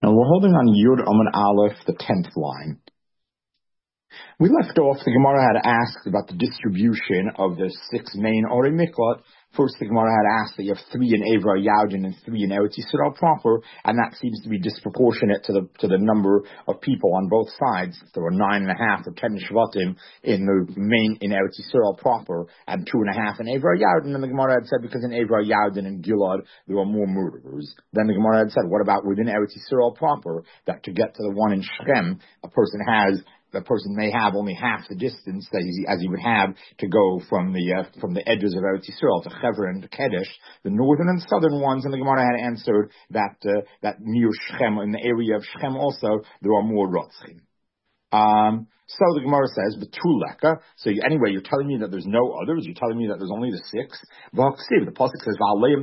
Now we're holding on Yud Amud Aleph, the 10th line. We left off, the Gemara had asked about the distribution of the 6 main Orei Miklat. First, the Gemara had asked that you have 3 in Eivra Yavdin and 3 in Eretz Yisrael proper, and that seems to be disproportionate to the number of people on both sides. There were 9.5 or 10 Shvatim in Eretz Yisrael proper, and 2.5 in Eivra Yavdin. And the Gemara had said because in Eivra Yavdin and Gilad there were more murderers. Then the Gemara had said, what about within Eretz Yisrael proper? That to get to the one in Shechem, the person may have only half the distance as he would have to go from the edges of Eretz Yisrael to Hever and to Kedesh, the northern and southern ones. And the Gemara had answered that near Shechem, in the area of Shechem also, there are more Rotzchim. So the Gemara says, Betuleka. So anyway, you're telling me that there's no others. You're telling me that there's only the 6. The pasuk says,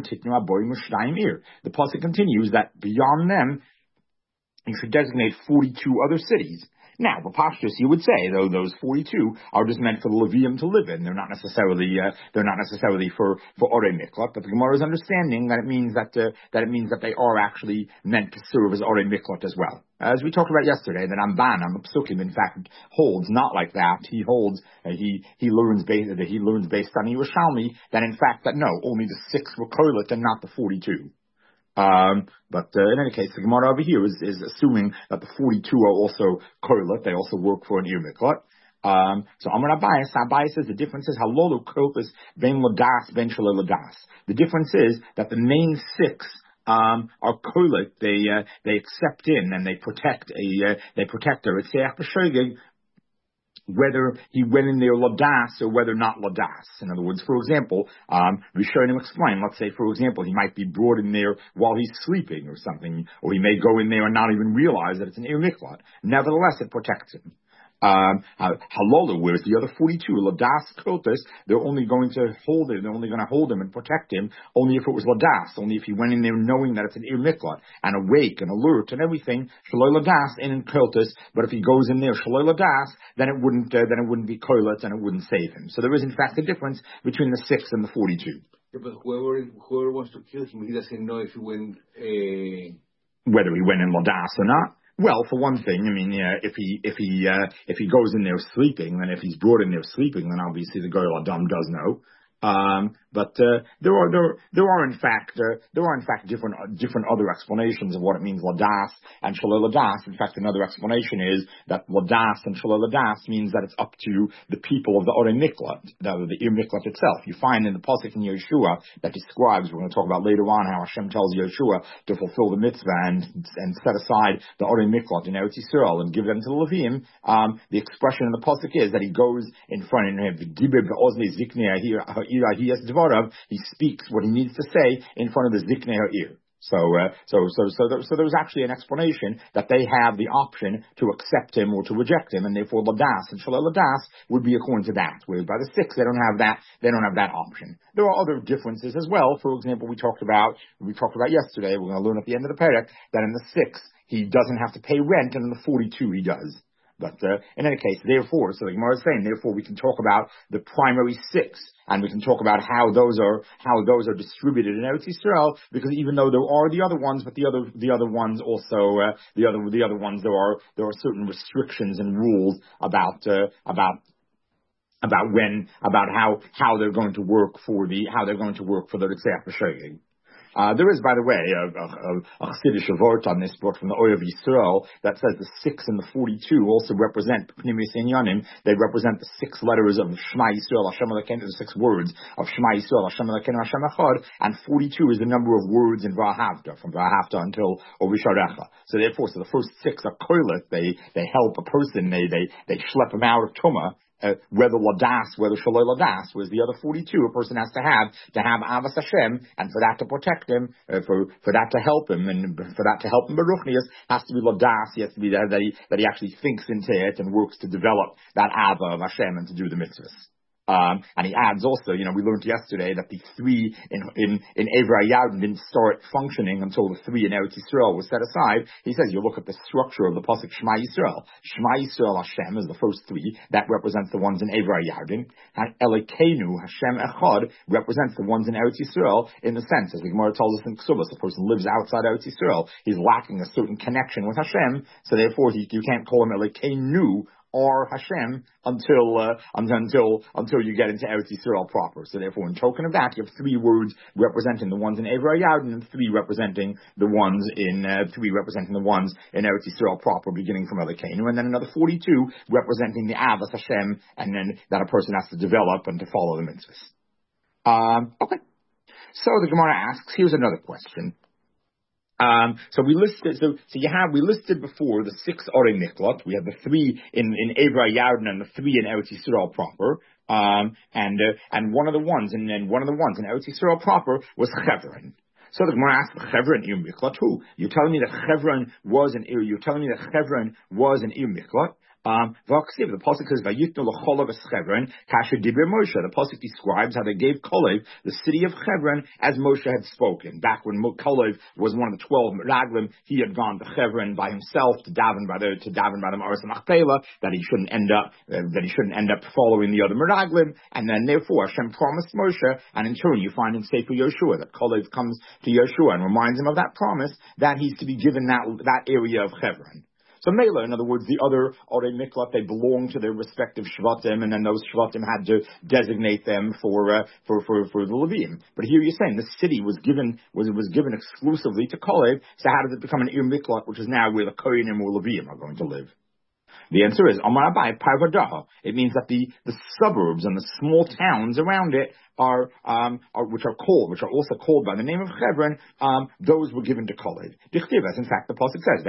the pasuk continues that beyond them, you should designate 42 other cities. Now, Bapashtus, you would say, though, those 42 are just meant for the Levium to live in. They're not necessarily for Orei Miklat. But the Gemara's understanding that it means that they are actually meant to serve as Orei Miklat as well. As we talked about yesterday, that Ramban on the Psukim, in fact, holds not like that. He holds he learns based on Yerushalmi that in fact that no, only the 6 were kohelet and not the 42. But in any case, the Gemara over here is assuming that the 42 are also kohelet. They also work for an Ir Miklat. So Amar Abai says the difference is halolu kohelet ben ladas ben shalei ladas. The difference is that the main 6 are kohelet. They accept in and they protect a Ritzeach b'shogeg, whether he went in there ladas or whether not ladas. In other words, for example, Rishonim explain, let's say, for example, he might be brought in there while he's sleeping or something, or he may go in there and not even realize that it's an Ir Miklat. Nevertheless, it protects him. Halalu, whereas the other 42, Ladas Kotas, they're only going to hold him, and protect him, only if it was Ladas, only if he went in there knowing that it's an Ir Miklat, and awake and alert and everything, Shaloi Ladas in Kotas, but if he goes in there Shaloi Ladas, then it wouldn't be Kohelet and it wouldn't save him. So there is in fact a difference between the 6 and the 42. Yeah, but whoever wants to kill him, he doesn't know if he went, whether he went in Ladas or not. Well, for one thing, I mean, if he goes in there sleeping, then if he's brought in there sleeping, then obviously the Goyal Adam does know. But there are in fact different other explanations of what it means ladas and shalei ladas. In fact, another explanation is that ladas and shalei ladas means that it's up to the people of the Orei Miklat, the Ir Miklat itself. You find in the pasuk in Yeshua that describes, we're going to talk about later on how Hashem tells Yeshua to fulfill the mitzvah and set aside the Orei Miklat in Eretz Yisrael and give them to the Levim. The expression in the pasuk is that he goes in front of him, he speaks what he needs to say in front of the Ziknei Ha'ir. So there's actually an explanation that they have the option to accept him or to reject him, and therefore Ladas and Shalei Ladas would be according to that. Whereas by the 6, they don't have that option. There are other differences as well. For example, we talked about yesterday, we're going to learn at the end of the Perek, that in the 6, he doesn't have to pay rent, and in the 42, he does. But in any case, therefore, so the Gemara is saying, therefore, we can talk about the primary 6, and we can talk about how those are distributed in Eretz Yisrael, because even though there are the other ones, but the other ones also the other ones there are certain restrictions and rules about how they're going to work for the Ritzeach b'shogeg. There is, by the way, a Chassidish Avort on this book from the Oyev Yisrael that says the 6 and the 42 also represent Pnimis Inyanim. They represent the 6 letters of Shema Yisrael Hashem Elokeinu, the 6 words of Shema Yisrael Hashem Elokeinu Hashem Echad, and 42 is the number of words in V'ahavta, from V'ahavta until Ovisharecha. So therefore, the first 6 are kohelet. They help a person. They schlep him out of Tumah. Whether ladas, whether shaloi ladas, whereas the other 42 a person has to have avas Hashem, and for that to protect him, for that to help him, and for that to help him beruchnius, has to be ladas. He has to be that he actually thinks into it and works to develop that ava of Hashem and to do the mitzvahs. And he adds also, we learned yesterday that the 3 in Evrei Yarden didn't start functioning until the 3 in Eretz Yisrael was set aside. He says you look at the structure of the pasuk Shema Yisrael. Shema Yisrael Hashem is the first 3 that represents the ones in Evrei Yarden, and Elokeinu Hashem Echad represents the ones in Eretz Yisrael. In the sense, as the Gemara tells us in Ksubas, the person lives outside Eretz Yisrael. He's lacking a certain connection with Hashem, so therefore you can't call him Elokeinu or Hashem until you get into Eretz Yisrael proper. So therefore, in token of that, you have 3 words representing the ones in Evrei Yarden and 3 representing the ones in Eretz Yisrael proper, beginning from Elokeinu, and then another 42 representing the Avas Hashem, and then that a person has to develop and to follow the mitzvahs. Okay. So the Gemara asks, here's another question. So we listed before the 6 Orei Miklot. We have the 3 in Evrei Yarden and the 3 in Eretz Yisrael proper. And one of the ones in Eretz Yisrael proper was Chevron. So the Gemara asks, Chevron Ir Miklot who? You're telling me that Chevron was an Ir Miklot? The pasuk says, "Vayitnu l'cholav es Chevron kasher diber Moshe." The pasuk describes how they gave Kolev the city of Chevron as Moshe had spoken. Back when Kolev was one of the 12 Meraglim, he had gone to Chevron by himself to daven by the Maris Machpelah, that he shouldn't end up following the other Meraglim, and then therefore Hashem promised Moshe, and in turn you find in Sefer Yoshua that Kolev comes to Yoshua and reminds him of that promise that he's to be given that area of Chevron. So Mela, in other words, the other Orei Miklot, they belonged to their respective Shvatim, and then those Shvatim had to designate them for the Leviim. But here you're saying the city was given exclusively to Kolev, so how does it become an Ir Miklot, which is now where the Kohanim or Leviim are going to live? The answer is Amar Abai Parvadaha. It means that the suburbs and the small towns around it which are also called by the name of Chevron, those were given to Kolev. Dichtiv, as in fact the pasuk says,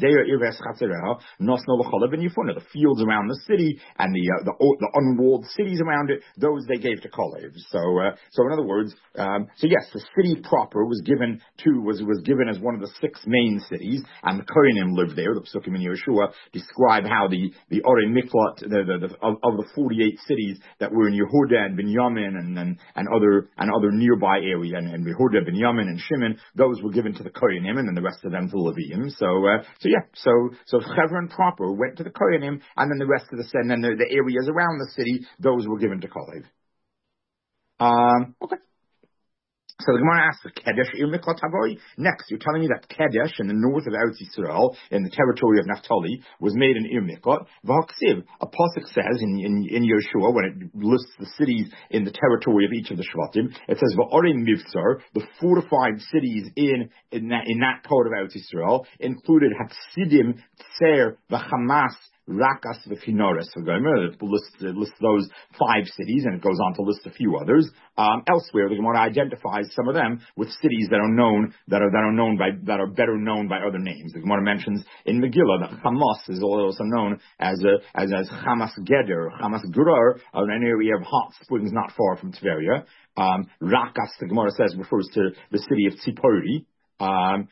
the fields around the city and the unwalled cities around it, those they gave to Kolev. So in other words, yes, the city proper was given as one of the 6 main cities, and the Kohanim lived there. The Pesukim in Yeshua describe how the Orei Miklot of the 48 cities that were in Yehuda and Binyamin and other nearby area, and Yehuda, Binyamin, and Shimon, those were given to the Kohanim, and then the rest of them to Leviim. So Chevron proper went to the Kohanim, and then the rest of and then the areas around the city, those were given to Kolev. Okay. So the Gemara asks, Kedesh Ir Miklot Havoi? Next, you're telling me that Kedesh in the north of Eretz Yisrael, in the territory of Naphtali, was made an Ir Miklot. V'haksiv, a pasuk says in Yeshua, when it lists the cities in the territory of each of the Shvatim, it says, V'orei Mivsar, the fortified cities in that part of Eretz Yisrael, included Hatsidim, Tser, V'chamas, Rakas v'Kinores. It lists those 5 cities, and it goes on to list a few others. Elsewhere, the Gemara identifies some of them with cities that are better known by other names. The Gemara mentions in Megillah that Hamas is also known as Hamas Geder, Hamas Gurar, an area of hot springs not far from Tveria. Rakas, the Gemara says, refers to the city of Tzipori. Rakas,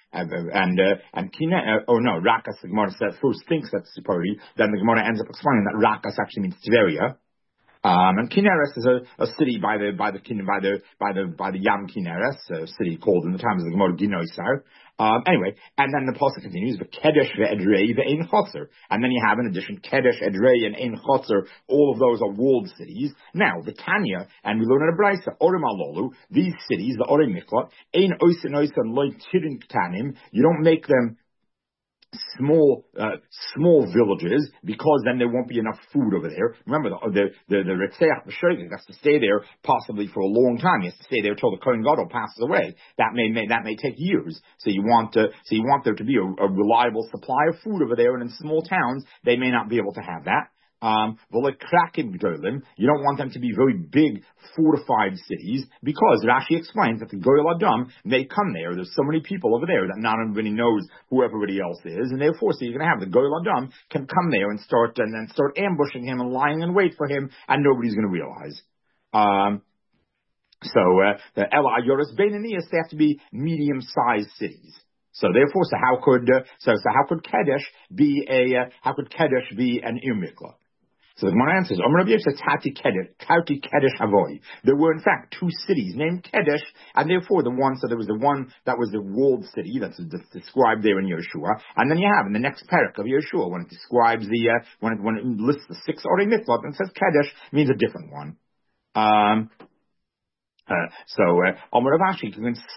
the Gemara says, first thinks that's Tzipori, then the Gemara ends up explaining that Rakas actually means Tveria. And Kinneres is a city by the Yam Kinneres, a city called in the times of the Gemara Ginoisar. Anyway, and then the pasuk continues, Kedesh ve'edrei ve'ein chotzer. And then you have in addition Kedesh, Edrei, and Ein Chotzer. All of those are walled cities. Now, the Tanya, and we learn in a Braisa, Orem Alolu, these cities, the Orei Miklot, Ein Oisen Oisen Loy Tirin Ktanim, you don't make them small villages, because then there won't be enough food over there. Remember, the Retzeach B'Shogeg has to stay there possibly for a long time. He has to stay there till the Kohen Gadol passes away. That may take years. So you want there to be a reliable supply of food over there, and in small towns they may not be able to have that. You don't want them to be very big, fortified cities, because Rashi explains that the Goyal Adam may come there. There's so many people over there that not everybody knows who everybody else is, and therefore, so you're going to have the Goyal Adam can come there and start ambushing him and lying in wait for him, and nobody's going to realize. The Ela Ayoris Beinanias, they have to be medium-sized cities. So therefore, how could Kedesh be an Ir Mikla? So the Gemara answers, Tati Kedesh Avoy. There were in fact two cities named Kedesh, and therefore there was the one that was the walled city that's described there in Yeshua, and then you have in the next parak of Yeshua when it describes when it lists the 6 Orei Miklot and says Kedesh, means a different one. Omer Rav Ashi,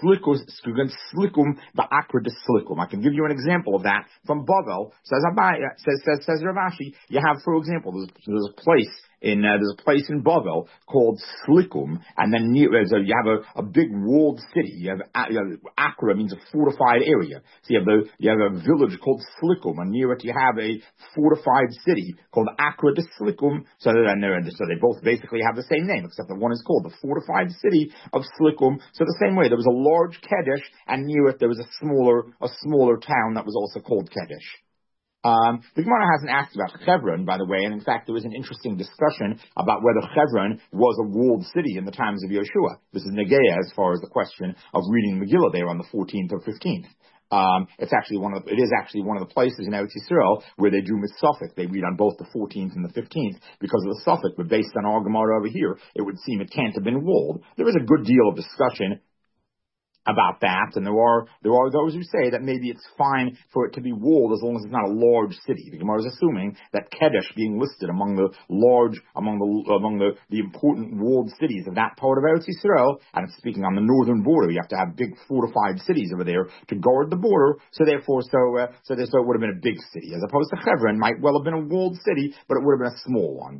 I can give you an example of that from Bavel. Says Rav Ashi, you have, for example, there's a place in Bavel called Slikum, and then you have a big walled city. You have Akra means a fortified area. So you have a village called Slikum, and near it you have a fortified city called Akra de Slikum. So they both basically have the same name, except that one is called the fortified city of Slikum. So the same way, there was a large Kedesh, and near it there was a smaller town that was also called Kedesh. The Gemara hasn't asked about Hebron, by the way, and in fact there was an interesting discussion about whether Hebron was a walled city in the times of Yeshua. This is Negeah as far as the question of reading Megillah there on the 14th or 15th. It is actually one of the places in Eretz Yisrael where they do Mitzvah. They read on both the 14th and the 15th because of the suffix, but based on our Gemara over here, it would seem it can't have been walled. There is a good deal of discussion about that, and there are those who say that maybe it's fine for it to be walled as long as it's not a large city. The Gemara is assuming that Kedesh being listed among the important walled cities of that part of Eretz Yisrael, and it's speaking on the northern border. You have to have big fortified cities over there to guard the border. So therefore, it would have been a big city, as opposed to Hebron might well have been a walled city, but it would have been a small one.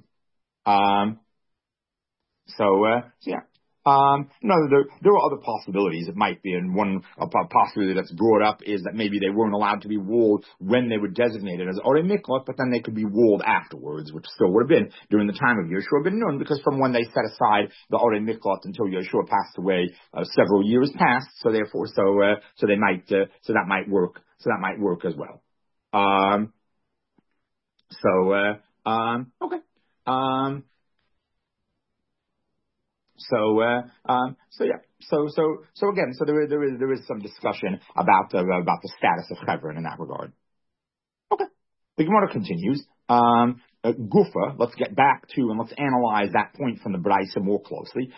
There are other possibilities. It might be, and one possibility that's brought up is that maybe they weren't allowed to be walled when they were designated as Orei Miklot, but then they could be walled afterwards, which still would have been during the time of Yeshua ben Nun, because from when they set aside the Orei Miklot until Yeshua passed away, several years passed. So therefore, that might work. So that might work as well. Okay. There is some discussion about the status of Hebron in that regard. Okay. The Gemara continues. Gufa, let's get back to and let's analyze that point from the Braisa more closely.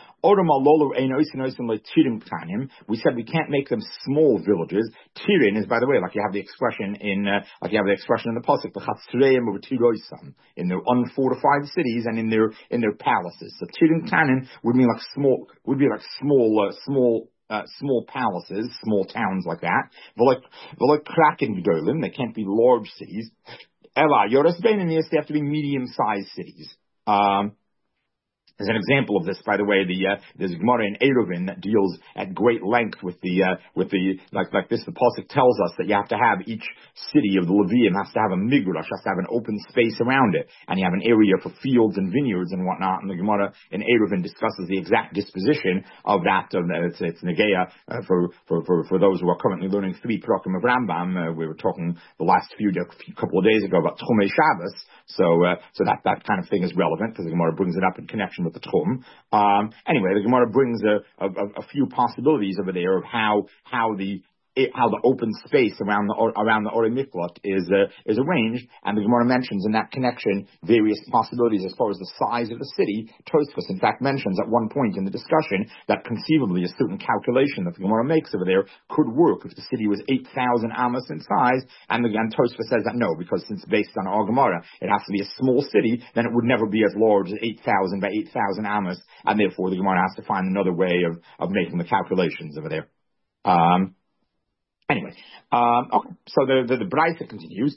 We said we can't make them small villages. Tirin is, by the way, like you have the expression in the pasuk, the Chatzreim of Tiroisam, in their unfortified cities and in their palaces. So Tirin Tanin would be like small palaces, small towns like that. Like Kraken Gedolim, they can't be large cities. Ela, Yoras Beninius, they have to be medium-sized cities. As an example of this, by the way, there's Gemara in Eruvin that deals at great length with the pasuk tells us that you have to have each city of the Levium has to have a migrash, has to have an open space around it, and you have an area for fields and vineyards and whatnot. And the Gemara in Eruvin discusses the exact disposition of that. It's Negeah for those who are currently learning 3 Prakim of Rambam. We were talking the last couple of days ago about Tchumei Shabbos, so that kind of thing is relevant because the Gemara brings it up in connection with the Tchum. Anyway, the Gemara brings a few possibilities over there of how the open space around the Orei Miklot is arranged, and the Gemara mentions in that connection various possibilities as far as the size of the city. Tosfos, in fact, mentions at one point in the discussion that conceivably a certain calculation that the Gemara makes over there could work if the city was 8,000 amos in size, and again Tosfos says that no, because since based on our Gemara it has to be a small city, then it would never be as large as 8,000 by 8,000 amos, and therefore the Gemara has to find another way of making the calculations over there. Anyway, okay, so the Braisa continues.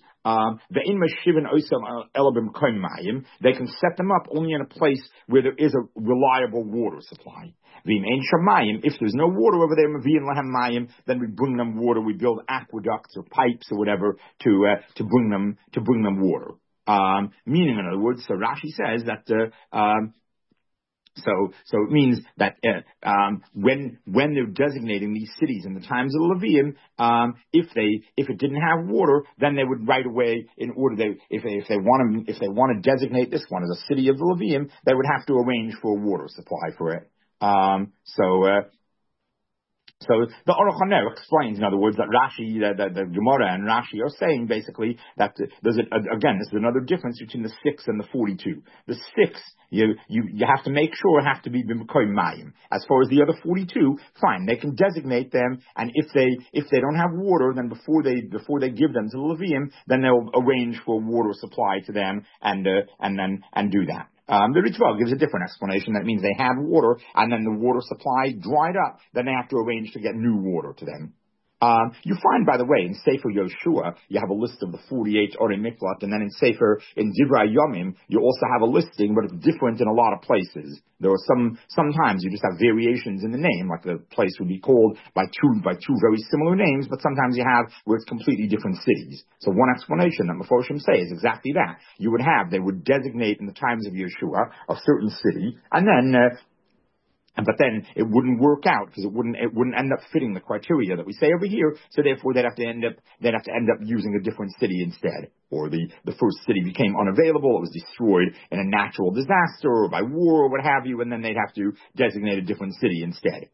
They can set them up only in a place where there is a reliable water supply. If there's no water over there, then we bring them water. We build aqueducts or pipes or whatever to bring them water. Meaning, in other words, so Rashi says that. So it means that when they're designating these cities in the times of the Levium, if it didn't have water, then they would right away, if they want to designate this one as a city of the Levium, they would have to arrange for a water supply for it. So the Aruch HaNer explains, in other words, that Rashi, the Gemara and Rashi are saying basically that there's again, this is another difference between the 6 and the 42. The 6, you have to make sure have to be b'mekayim mayim. As far as the other 42, fine, they can designate them, and if they don't have water, then before they give them to the Levium, then they'll arrange for water supply to them and do that. The Ritva gives a different explanation. That means they had water, and then the water supply dried up. Then they have to arrange to get new water to them. You find, by the way, in Sefer Yoshua, you have a list of the 48 Orei Miklat, and then in Divrei Yomim, you also have a listing, but it's different in a lot of places. There are sometimes you just have variations in the name, like the place would be called by two very similar names, but sometimes you have where it's completely different cities. So one explanation that Meforshim say is exactly that. They would designate in the times of Yeshua a certain city, and then but then it wouldn't work out because it wouldn't end up fitting the criteria that we say over here. So therefore, they'd have to end up using a different city instead. Or the first city became unavailable; it was destroyed in a natural disaster or by war or what have you, and then they'd have to designate a different city instead.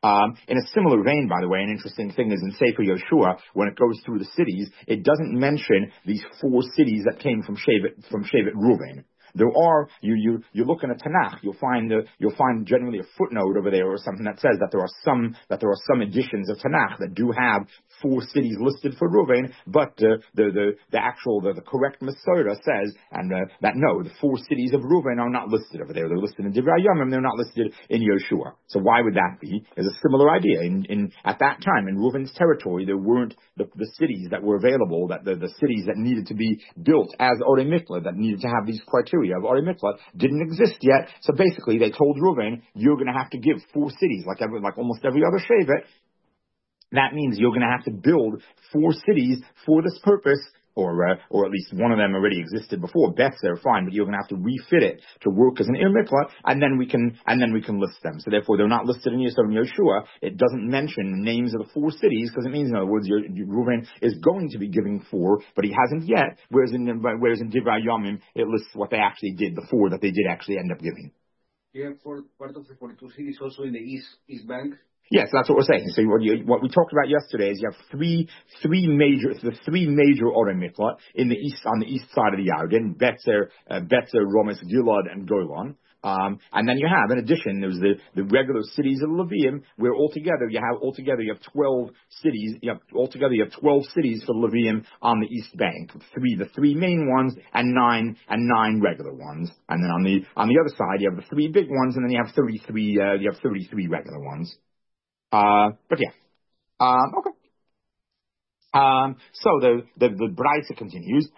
In a similar vein, by the way, an interesting thing is in Sefer Yoshua, when it goes through the cities, it doesn't mention these 4 cities that came from Shevet Ruvain. There are, you look in a Tanakh, you'll find generally a footnote over there or something that says that there are some editions of Tanakh that do have 4 cities listed for Ruvain, but the correct Masorah says that no, the 4 cities of Ruvain are not listed over there. They're listed in Divrei Yomim, they're not listed in Yoshua. So why would that be? There's a similar idea. At that time in Ruvain's territory, there weren't the cities that were available, that the cities that needed to be built as Orei Miklat, that needed to have these criteria of Orei Miklat, didn't exist yet. So basically, they told Reuven, you're going to have to give 4 cities, like almost every other Shevet. That means you're going to have to build 4 cities for this purpose, or at least one of them already existed before. Betzer, fine, but you're going to have to refit it to work as an Ir Miklat, and then we can list them. So therefore, they're not listed in Yoshua. It doesn't mention the names of the 4 cities because it means, in other words, Reuven is going to be giving 4, but he hasn't yet. Whereas in Divrei Yomim, it lists what they actually did before that they did actually end up giving. Yeah, for part of the 42 cities also in the East Bank. Yes, that's what we're saying. So what we talked about yesterday is you have three major Orei Miklat on the east side of the Yarden: Betzer, Ramas Gilad, and Golan. And then you have, in addition, there's the regular cities of Levium, where altogether you have 12 cities. You have 12 cities for Levium on the east bank. The 3 main ones and 9 regular ones. And then on the other side you have the 3 big ones, and then you have 33 regular ones. But yeah. Okay. So the Braisa continues.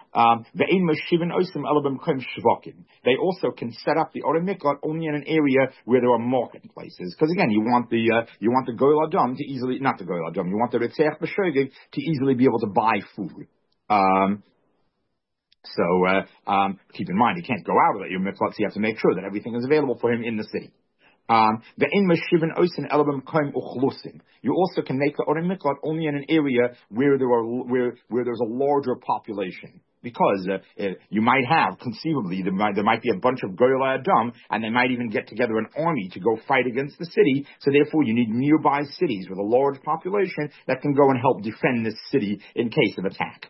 They also can set up the Orei Miklat only in an area where there are marketplaces. Because again, you want the Goel Adam to easily, not the Goel Adam, you want the Ritzeach B'Shogeg to easily be able to buy food. So keep in mind, he can't go out of it, your Miklat, so you have to make sure that everything is available for him in the city. You also can make the Orei Miklat only in an area where there's a larger population. Because you might have, conceivably, there might be a bunch of Goel Adam, and they might even get together an army to go fight against the city. So therefore, you need nearby cities with a large population that can go and help defend this city in case of attack.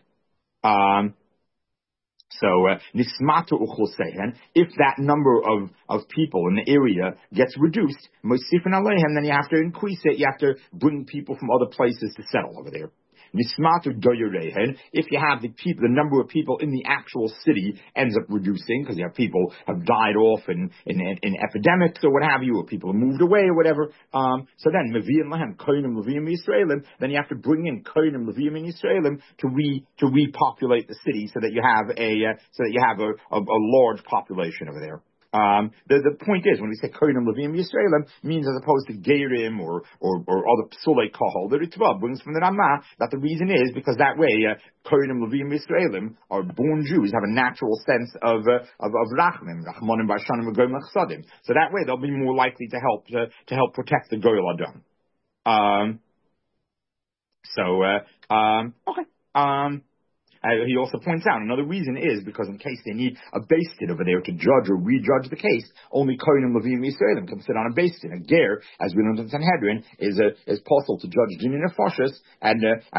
So, nismatu uchlusehen, if that number of people in the area gets reduced, mosifin aleihem, then you have to increase it. You have to bring people from other places to settle over there. Nismatu doyerehen, if you have the number of people in the actual city ends up reducing because you have people have died off in epidemics or what have you, or people have moved away or whatever. So then meviim lahem koinim leviim Yisraelim, then you have to bring in koinim leviim in Yisraelim to repopulate the city so that you have a large population over there. The point is, when we say Kohanim Levim Yisraelim, means as opposed to Geirim or other Psulei Kahal, the Ritva brings from the Ramah that the reason is because that way Kohanim Levim Yisraelim are born Jews, have a natural sense of Rachmim, Rachmanim Barshanim and Goyim Chsadim. So that way they'll be more likely to help protect the Goyel Adam. Okay. he also points out another reason is because in case they need a beis din over there to judge or rejudge the case, only Kohanim, Levim, Yisraelim can sit on a beis din. A ger, as we know in Sanhedrin, is possible to judge din nefashos, and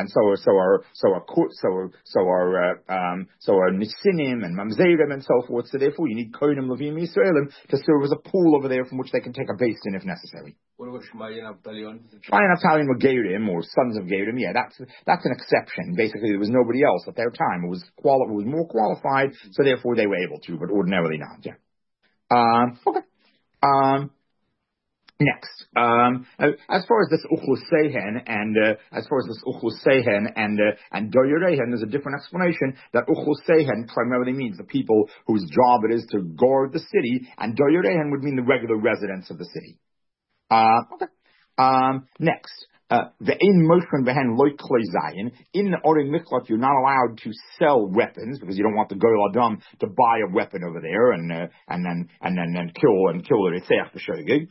so are nisinim and mamzerim and so forth. So therefore, you need Kohanim, Levim, Yisraelim to serve as a pool over there from which they can take a beis din if necessary. What about Shmaya Naftalion? Shmaya Naftalion were Gerim or sons of Gerim. Yeah, that's an exception. Basically, there was nobody else at their time who was more qualified, so therefore they were able to, but ordinarily not. Yeah. Okay. Next, as far as this uchlusehen and doyorehen, there's a different explanation that uchlusehen primarily means the people whose job it is to guard the city, and doyorehen would mean the regular residents of the city. Next. In the Orim Miklat, you're not allowed to sell weapons because you don't want the Goel Adam to buy a weapon over there and then kill the Ritzeach b'Shogeg.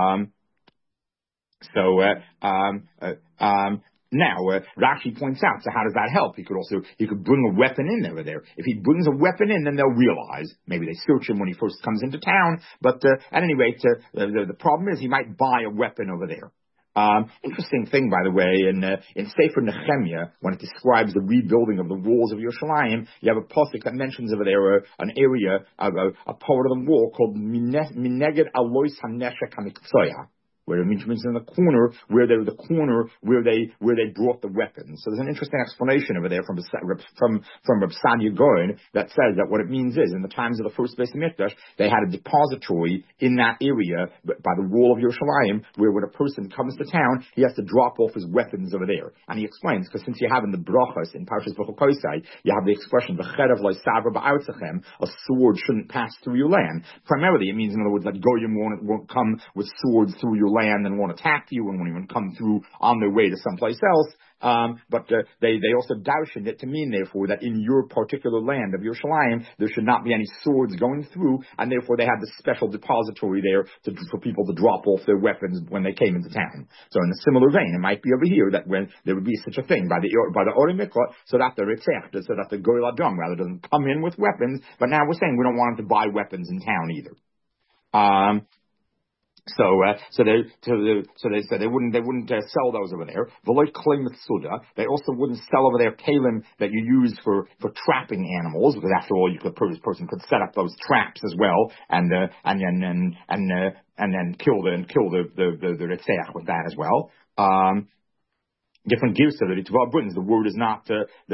Now, Rashi points out, so how does that help? He could bring a weapon in over there. If he brings a weapon in, then they'll realize. Maybe they search him when he first comes into town, but at any rate, the problem is he might buy a weapon over there. Interesting thing, by the way, in Sefer Nehemiah, when it describes the rebuilding of the walls of Yerushalayim, you have a pasuk that mentions over there an area, a part of the wall called Mineged Alois HaNeshek HaMiktsaya, where it means in the corner where they brought the weapons. So there's an interesting explanation over there from Reb Sadia Goin that says that what it means is in the times of the first Beis Hamikdash they had a depository in that area by the wall of Yerushalayim where when a person comes to town he has to drop off his weapons over there. And he explains because since you have in the brachos in Parshas V'chokosai you have the expression v'cherev lo savra ba'artzachem, a sword shouldn't pass through your land. Primarily it means in other words that goyim won't come with swords through your land and won't attack you and won't even come through on their way to someplace else. But they also darshan it to mean, therefore, that in your particular land of Yerushalayim, there should not be any swords going through, and therefore they had this special depository there for people to drop off their weapons when they came into town. So in a similar vein, it might be over here that when there would be such a thing by the Orim Miklat, so that the Ritzech, so that the Goel Adam rather doesn't come in with weapons, but now we're saying we don't want him to buy weapons in town either. So they said they wouldn't sell those over there. They also wouldn't sell over there kalim that you use for trapping animals, because after all, this person could set up those traps as well, and then kill the Ritzeach with that as well. Different gifts that Ritva brings. The word is not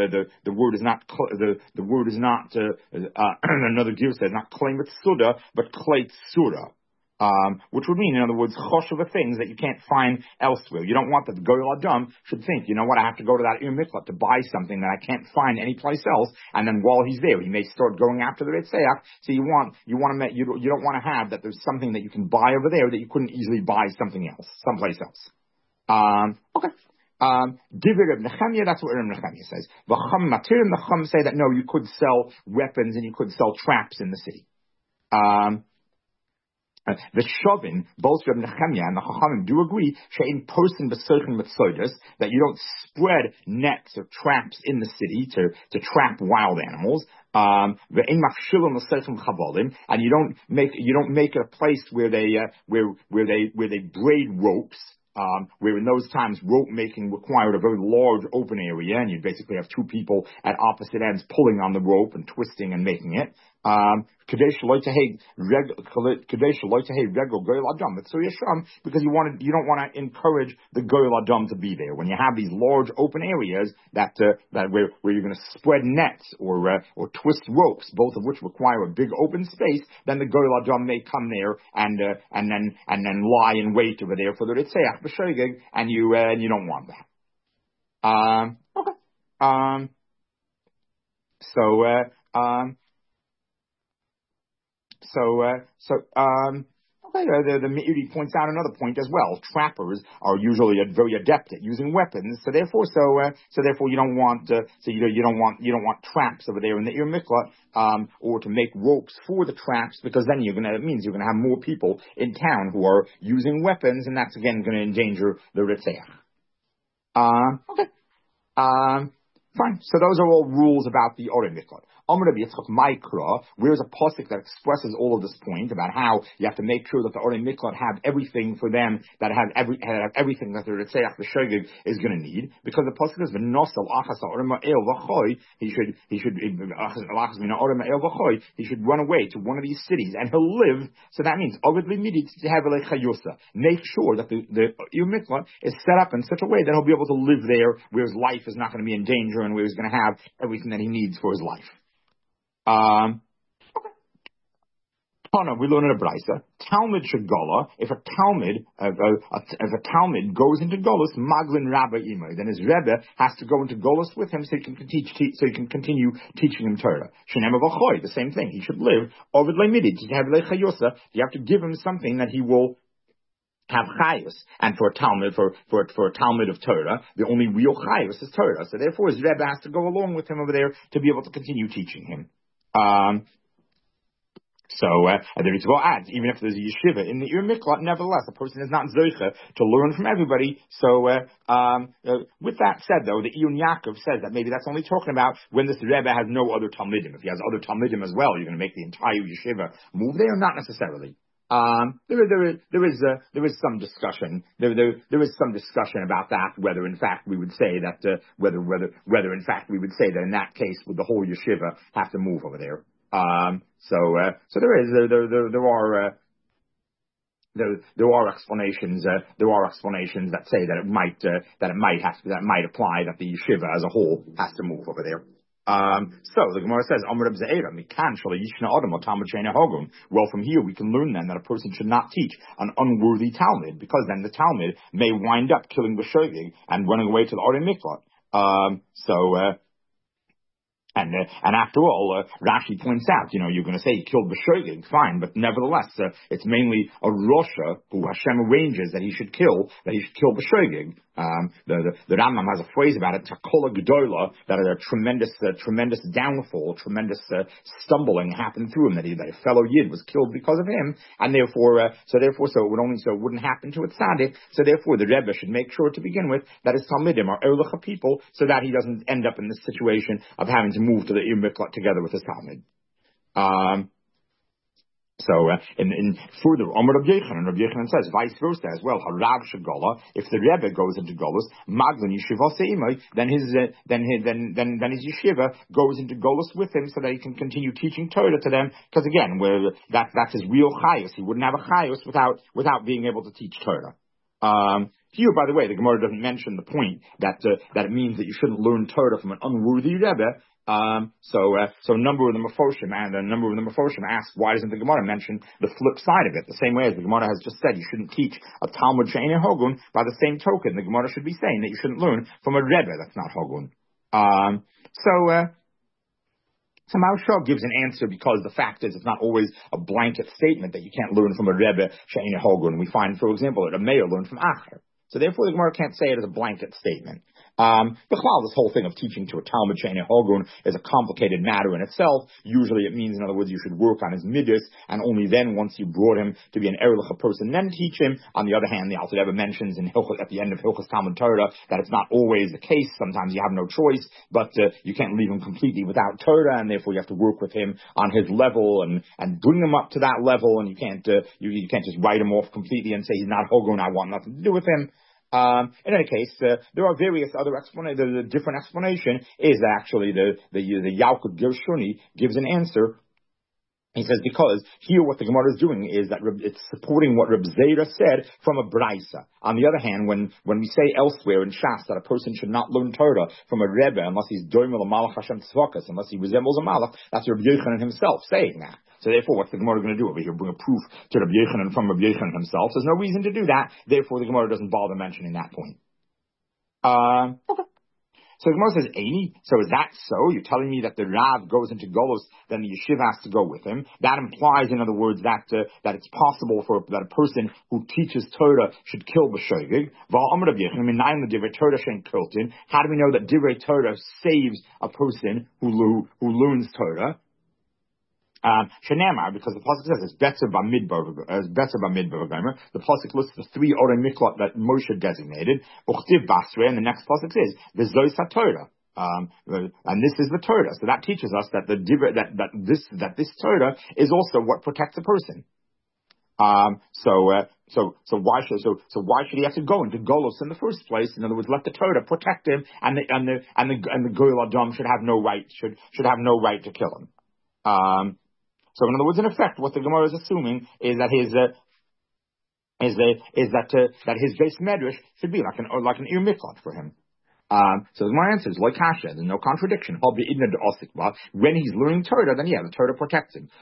another gift says not claim it suda, but kleit surah. Which would mean, in other words, choshev things that you can't find elsewhere. You don't want that the Goel Adam should think, you know what, I have to go to that Ir Miklat to buy something that I can't find anyplace else, and then while he's there, he may start going after the Ritzeach. So you don't want to have that there's something that you can buy over there that you couldn't easily buy someplace else. Okay. Divir of Nehemiah, that's what Nehemiah says. V'cham matir and the Chum say that no, you could sell weapons and you could sell traps in the city. The Shovin, both Reb Nehemiah and the Chachamim do agree, she'in person b'soichin mitzodos, that you don't spread nets or traps in the city to trap wild animals. Ve'in mafshilon l'soichin chavolim, and you don't make it a place where they braid ropes. Where in those times rope making required a very large open area, and you'd basically have two people at opposite ends pulling on the rope and twisting and making it. Because you don't want to encourage the Goel Adam to be there. When you have these large open areas that where you're going to spread nets or twist ropes, both of which require a big open space, then the Goel Adam may come there and then lie in wait over there for the Ritzeach b'Shogeg, and you don't want that. Okay. The Meiri points out another point as well. Trappers are usually very adept at using weapons, so therefore you don't want traps over there in the Ir Miklat, or to make ropes for the traps, because then it means you're gonna have more people in town who are using weapons, and that's again gonna endanger the Ritzeach. Okay. Fine. So those are all rules about the Orei Miklot. Amar Rabbi Yitzchak Maikra, where's a pasuk that expresses all of this point about how you have to make sure that the Orei Miklot have everything for them, that have everything that the Ritzeach the Shogeg is going to need, because the pasuk is v'nosel achas ha'orei ma'el v'choy, he should run away to one of these cities and he'll live. So that means make sure that the Orei Miklot is set up in such a way that he'll be able to live there, where his life is not going to be in danger and where he's going to have everything that he needs for his life. We learn in a brisa, Talmud Shagala, if a Talmud goes into Golus, Maglin Rabba Imai, then his Rebbe has to go into Golus with him so he can continue teaching him Torah. Shenem Avachoy, the same thing. He should live. Ovid Lemidid, you have to give him something that he will have chayus, and for a Talmud, for a Talmud of Torah, the only real chayus is Torah. So therefore, his Rebbe has to go along with him over there to be able to continue teaching him. The Ritva adds, even if there's a yeshiva in the Orei Miklot, nevertheless, a person is not zoicha to learn from everybody. So, with that said, though, the Iyun Yaakov says that maybe that's only talking about when this Rebbe has no other Talmidim. If he has other Talmidim as well, you're going to make the entire yeshiva move there? Not necessarily. There is some discussion. There is some discussion about that. Whether in fact we would say that whether in fact we would say that in that case would the whole yeshiva have to move over there. So there are explanations. There are explanations that say that it might apply that the yeshiva as a whole has to move over there. So the Gemara says, well, from here we can learn then that a person should not teach an unworthy Talmud, because then the Talmud may wind up killing the Shogeg and running away to the Orei Miklot. And after all, Rashi points out, you're going to say he killed B'shogeg, fine, but nevertheless, it's mainly a Rosha who Hashem arranges that he should kill B'shogeg. The Rambam has a phrase about it, Takola Gedola, that a tremendous downfall, tremendous stumbling happened through him, that a fellow Yid was killed because of him, and therefore it wouldn't happen to a tzaddik. So therefore, the Rebbe should make sure to begin with that his Talmidim are Eulacha people, so that he doesn't end up in this situation of having to move to the Orei Miklot together with his Talmud. In further, Rabbi Yochanan says vice versa as well. Harav Shagala, if the Rebbe goes into Golus, Maglin Yeshiva Seimai, then his yeshiva goes into Golus with him, so that he can continue teaching Torah to them. Because again, that's his real chayus. He wouldn't have a chayus without being able to teach Torah. Here, by the way, the Gemara doesn't mention the point that it means that you shouldn't learn Torah from an unworthy Rebbe. So a number of the Meforshim ask, why doesn't the Gemara mention the flip side of it? The same way as the Gemara has just said, you shouldn't teach a Talmud she'ein Hogun. By the same token, the Gemara should be saying that you shouldn't learn from a Rebbe that's not Hogun. So Maharsha gives an answer, because the fact is it's not always a blanket statement that you can't learn from a Rebbe she'ein Hogun. We find, for example, that a Meir learned from Acher. So therefore, the Gemara can't say it as a blanket statement. This whole thing of teaching to a Talmud she'ein Hogun is a complicated matter in itself. Usually it means, in other words, you should work on his midas, and only then, once you brought him to be an Erulecha person, then teach him. On the other hand, the Alter Rebbe mentions at the end of Hilchos Talmud Torah that it's not always the case. Sometimes you have no choice, but you can't leave him completely without Torah, and therefore you have to work with him on his level and bring him up to that level, and you can't just write him off completely and say he's not Hogun, I want nothing to do with him. In any case, there are various other explanations. The different explanation is actually the Yalkut Gershuni gives an answer. He says, because here what the Gemara is doing is that it's supporting what Reb Zera said from a Braisa. On the other hand, when we say elsewhere in Shas that a person should not learn Torah from a Rebbe unless he's doimel a Malach Hashem Tzvakas, unless he resembles a Malach, that's Reb Yochanan himself saying that. So therefore, what's the Gemara going to do over here? Bring a proof to Reb Yochanan from Reb Yochanan himself. There's no reason to do that. Therefore, the Gemara doesn't bother mentioning that point. Okay. So the Gemara says, Eini, so is that so? You're telling me that the Rav goes into Golos, then the Yeshiva has to go with him. That implies, in other words, that it's possible that a person who teaches Torah should kill B'shogeg. How do we know that Divrei Torah saves a person who learns Torah? Shenamar, because the pasuk says it's better by midbar. The pasuk lists the 3 Orei Miklot that Moshe designated. Uchtiv Basra, and the next pasuk says V'zos HaTorah. And this is the Torah. So that teaches us that this Torah is also what protects a person. So why should he have to go into Golos in the first place? In other words, let the Torah protect him, and the Goyal Adam should have no right to kill him. So in other words, in effect, what the Gemara is assuming is that his base medrash should be like an Ir Miklat for him. So my answer is like Kasha. There's no contradiction. When he's learning Torah, then the Torah protects him.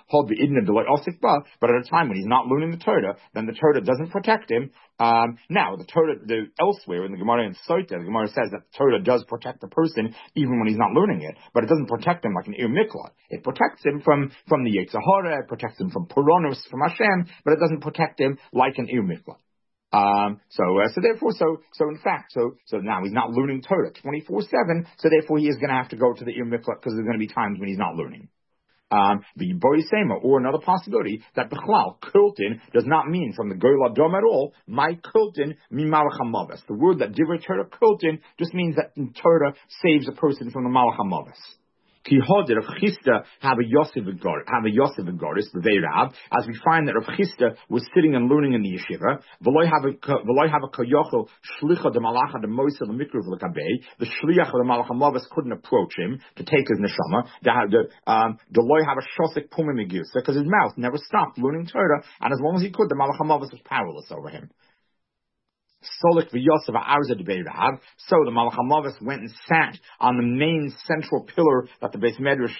But at a time when he's not learning the Torah, then the Torah doesn't protect him. Now the Torah, elsewhere in the Gemara in Sotah, the Gemara says that the Torah does protect the person even when he's not learning it, but it doesn't protect him like an Ir Miklat. It protects him from the Yetzer Hara, it protects him from Puranos, from Hashem, but it doesn't protect him like an Ir Miklat. So in fact, now he's not learning Torah 24/7, so therefore he is going to have to go to the Ir Miklat because there's going to be times when he's not learning. The Boisema, or another possibility, that Bechlal, Kultin, does not mean from the Goyal Adam at all, my Kultin, mi Malach HaMaves. The word that Divrei Torah Kultin just means that Torah saves a person from the Malach HaMaves. Ki hodid of Chisda have a Yosef Goris, the Veirab, as we find that Rav Chisda was sitting and learning in the yeshiva. V'loy have a koyochel shlicha de malacha de moisa the mikruv l'kabei. The shliach of the malach hamavis couldn't approach him to take his neshama. The loy have a shosik pumim megilsa because his mouth never stopped learning Torah, and as long as he could, the malach hamavis was powerless over him. Solik v'Yosef ha'arza de Rav. So the Malach HaMavis went and sat on the main central pillar that the Beis Medrash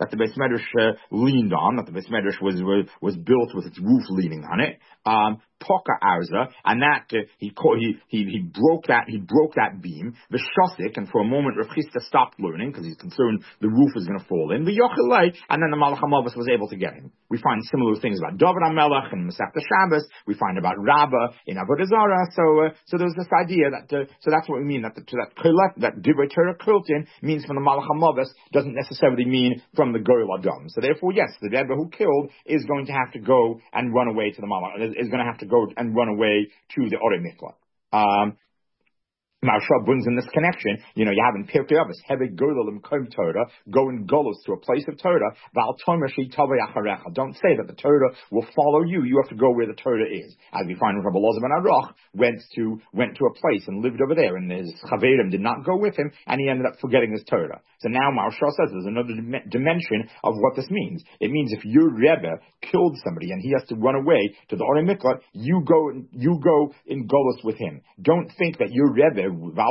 leaned on, that the Beis Medrash was built with its roof leaning on it. Poka arza, and that he broke that beam. The shosik, and for a moment Rav Chisda stopped learning because he's concerned the roof is going to fall in. The Yochilei, and then the Malach HaMavis was able to get him. We find similar things about David HaMelech and Masechta Shabbos. We find about Rabbah in Avodah Zarah. So there's this idea that so that's what we mean that Divrei Torah Kultin means from the Malach HaMavis doesn't necessarily mean from the Goyal Adam. So therefore, yes, the Rebbe who killed is going to have to go and run away to the Malach, is going to have to go and run away to the Orei Miklat. Maharsha brings in this connection. You have in Pirkei Avos, Hebe Goyal L'Mkom Torah, go in Golos to a place of Torah. Val Tomer Shei Tavei Acharecha. Don't say that the Torah will follow you. You have to go where the Torah is. As we find Rabbi Elazar ben Aruch went to a place and lived over there, and his Chaverim did not go with him, and he ended up forgetting his Torah. So now Maharsha says there's another dimension of what this means. It means if your Rebbe killed somebody and he has to run away to the Orei Miklat, you go in Golos with him. Don't think that your Rebbe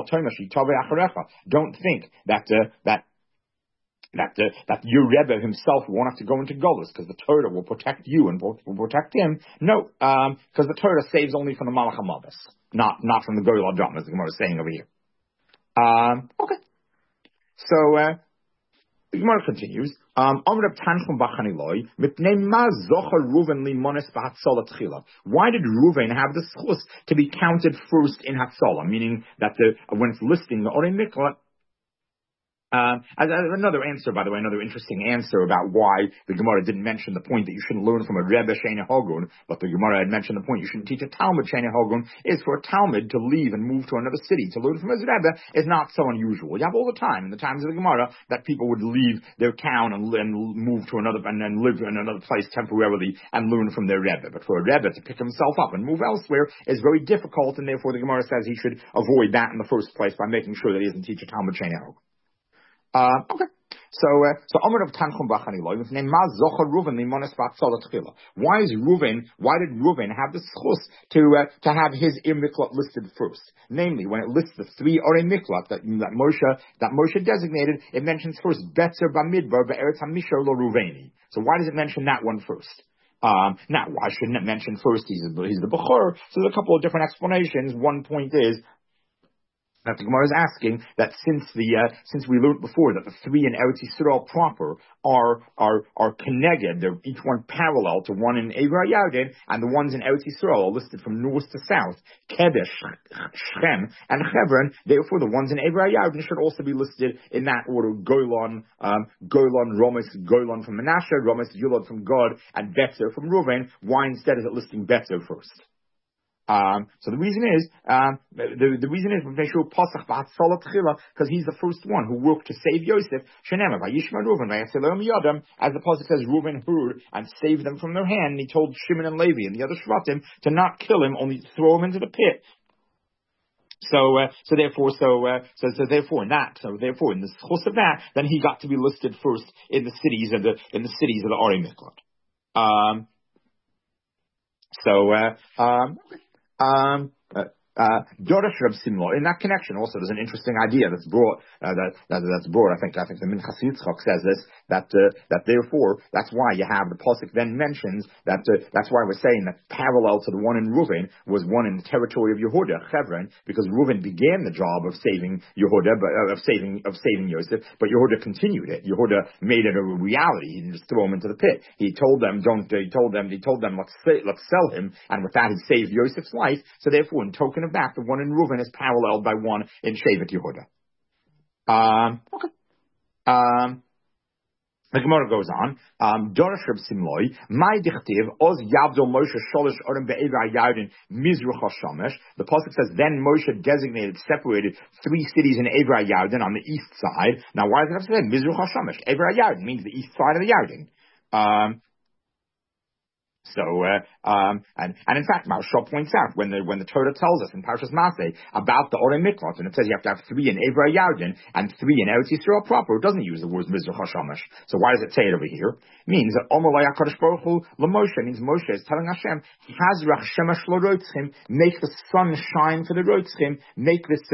don't think that your Rebbe himself won't have to go into Golos because the Torah will protect you and will protect him. No, because the Torah saves only from the Malach HaMavis, not from the Goyal Adam, as the Gemara is saying over here. Okay, so the Gemara continues. Why did Reuven have the schus to be counted first in Hatzalah? Meaning that when it's listing the Orei Miklat, another answer, by the way, another interesting answer about why the Gemara didn't mention the point that you shouldn't learn from a Rebbe She'ein Hogun, but the Gemara had mentioned the point you shouldn't teach a Talmud She'ein Hogun, is for a Talmud to leave and move to another city to learn from his Rebbe is not so unusual. You have all the time in the times of the Gemara that people would leave their town and move to another and then live in another place temporarily and learn from their Rebbe. But for a Rebbe to pick himself up and move elsewhere is very difficult, and therefore the Gemara says he should avoid that in the first place by making sure that he doesn't teach a Talmud She'ein Hogun. Okay. So Omer of Tanchum Bachaniloi, with name Maz Zocher Reuven Limonis Batzola Tchila. Why did Reuven have the schus to have his Ir Miklat listed first? Namely, when it lists the three Orei Miklat that Moshe designated, it mentions first Betzer Bamidbar Be'eretz HaMishor Lo Reuveni. So why does it mention that one first? Now, why shouldn't it mention first he's the Bechor? So there's a couple of different explanations. One point is that the Gemara is asking that since we learned before that the three in Eretz Yisrael proper are connected, they're each one parallel to one in Eivra Yarden, and the ones in Eretz Yisrael are listed from north to south, Kedesh, Shem, and Hebron. Therefore, the ones in Eivra Yarden should also be listed in that order: Golan, Romes, Golan from Menashe, Romes, Yulad from Gad, and Betzer from Reuven. Why instead is it listing Betzer first? So the reason is, the reason is because he's the first one who worked to save Yosef. As the pasuk says, Reuben heard and saved them from their hand. And he told Shimon and Levi and the other Shvatim to not kill him, only to throw him into the pit. Therefore, in the schus of that, then he got to be listed first in the cities of the Arei Miklat. Dorosh Reb Simlo. In that connection, also, there's an interesting idea that's brought. That's brought. I think the Minchas Yitzchak says this. That therefore, that's why you have the pasuk then mentions that. That's why we're saying that parallel to the one in Reuven was one in the territory of Yehuda, Chevron, because Reuven began the job of saving Yehuda, of saving Yosef, but Yehuda continued it. Yehuda made it a reality. He didn't just throw him into the pit. He told them, let's sell him, and with that, he saved Yosef's life. So therefore, in token of that, the one in Reuven is paralleled by one in Shevet Yehuda. The Gemara goes on. Dorosh Reb Simloi, my dichtiv oz yavdol Moshe sholish orim be'evei Yarden mizrach hashamesh. The pasuk says, then Moshe separated 3 cities in Evrei Yarden on the east side. Now, why does it have to say mizrach hashamesh? Evrei Yarden means the east side of the Yarden. And in fact, Maharsha points out when the Torah tells us in Parshas Maseh about the Orei Miklat, and it says you have to have 3 in Evrei Yarden and 3 in Eretz Yisrael proper, it doesn't use the words Mizrach HaShamash. So why does it say it over here? It means that Omer Lo HaKadosh Baruch Hu LaMoshe, means Moshe is telling Hashem, Hazrach Shemesh LaRotzchim, make the sun shine for the Rotzchim, make this,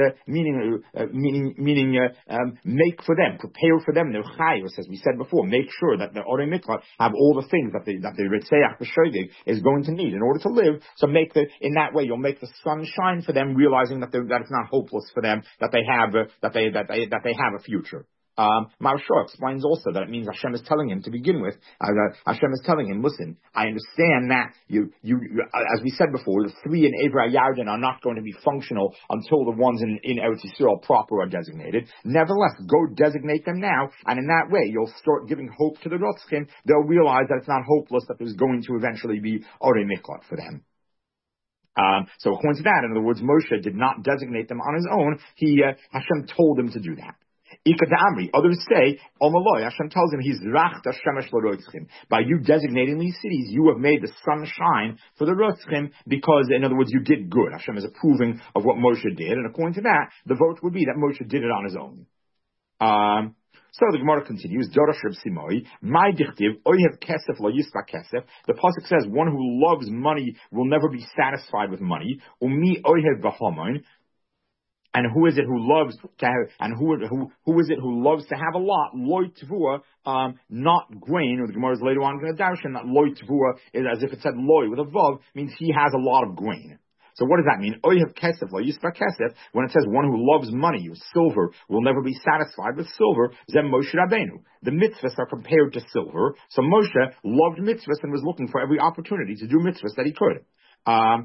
make for them, prepare for them their chayos, as we said before, make sure that the Orei Miklat have all the things that the Ritzeach is going to need in order to live. So in that way, you'll make the sun shine for them, realizing that it's not hopeless for them, that they have a future. Maharsha explains also that it means Hashem is telling him to begin with. Hashem is telling him, listen, I understand that you, as we said before, the 3 in Evrei Yarden are not going to be functional until the ones in Eretz Yisrael proper are designated. Nevertheless, go designate them now, and in that way, you'll start giving hope to the Rotzchim. They'll realize that it's not hopeless, that there's going to eventually be Orei Miklat for them. So according to that, in other words, Moshe did not designate them on his own. Hashem told him to do that. Others say, Hashem tells him he's Rach Shemesh LaRotzchim. By you designating these cities, you have made the sun shine for the Rotzchim, because, in other words, you did good. Hashem is approving of what Moshe did, and according to that, the vote would be that Moshe did it on his own. So the Gemara continues, Dorosh Reb Simoi, my dichtiv, oyev kesef lo yispa kesef. The pasuk says, one who loves money will never be satisfied with money. Umi oyev v'hamon. And who is it who loves to have? And who is it who loves to have a lot? Loy tvua, not grain. Or the Gemara is later on going to darshan that loy tvua is as if it said loy with a vav, means he has a lot of grain. So what does that mean? Oyev kesef lo yispa kesef. When it says one who loves money or silver will never be satisfied with silver, zem Moshe Rabbeinu. The mitzvahs are compared to silver. So Moshe loved mitzvahs and was looking for every opportunity to do mitzvahs that he could. He knew,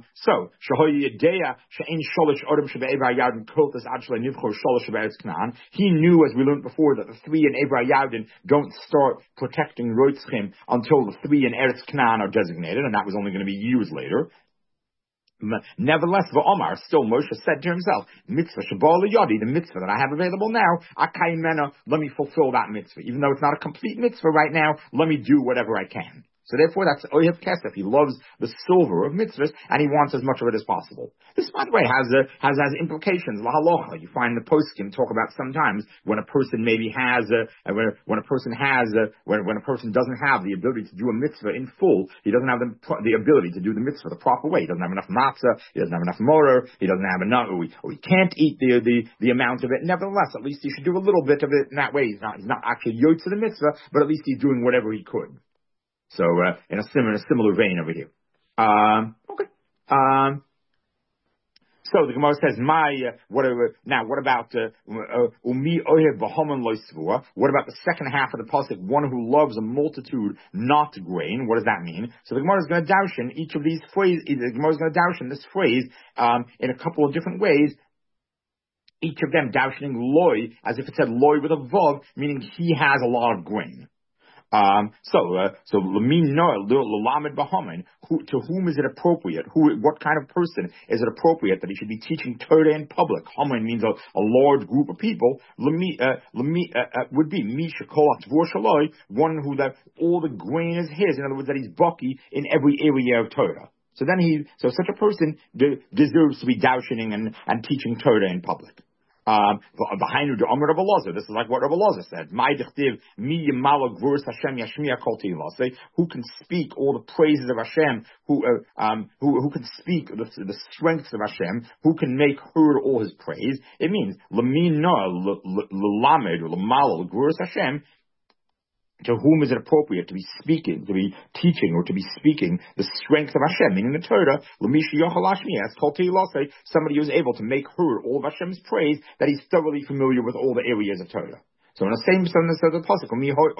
as we learned before, that the 3 in Evrei Yarden don't start protecting Rotzchim until the 3 in Eretz Canaan are designated, and that was only going to be years later. Nevertheless, V'omar, still Moshe said to himself, mitzvah shabal yadi, the mitzvah that I have available now, akaymena, let me fulfill that mitzvah. Even though it's not a complete mitzvah right now, let me do whatever I can. So therefore, that's Oyev Kesef. He loves the silver of mitzvahs, and he wants as much of it as possible. This, by the way, has implications. La halacha. You find the poskim talk about sometimes when a person maybe has when a person doesn't have the ability to do a mitzvah in full, he doesn't have the ability to do the mitzvah the proper way. He doesn't have enough matzah. He doesn't have enough morer. He doesn't have enough, or he can't eat the amount of it. Nevertheless, at least he should do a little bit of it in that way. He's not actually yotz to the mitzvah, but at least he's doing whatever he could. So, in a similar vein over here. So the Gemara says, what about umi ohev v'haman lo svua? What about the second half of the pasuk? One who loves a multitude, not grain. What does that mean? So the Gemara is going to darshan each of these phrases. The Gemara is going to darshan this phrase in a couple of different ways. Each of them darshaning loy, as if it said loy with a vav, meaning he has a lot of grain. So Lamin Noel Lamed Bahaman, to whom is it appropriate? What kind of person is it appropriate that he should be teaching Torah in public? Haman means a large group of people. Would be Misha Kolat Shaloi, one who that all the grain is his. In other words, that he's bucky in every area of Torah. So such a person deserves to be darshaning and teaching Torah in public. Behind the Amr Rabbi Elazar, this is like what Rabbi Elazar said. Who can speak all the praises of Hashem? Who can speak the strengths of Hashem? Who can make heard all His praise? It means l'lamed or l'malal gvurus Hashem. To whom is it appropriate to be speaking, to be teaching, or to be speaking the strength of Hashem, meaning the Torah? Somebody who is able to make heard all of Hashem's praise, that he's thoroughly familiar with all the areas of Torah. So in the same sentence of the pasuk,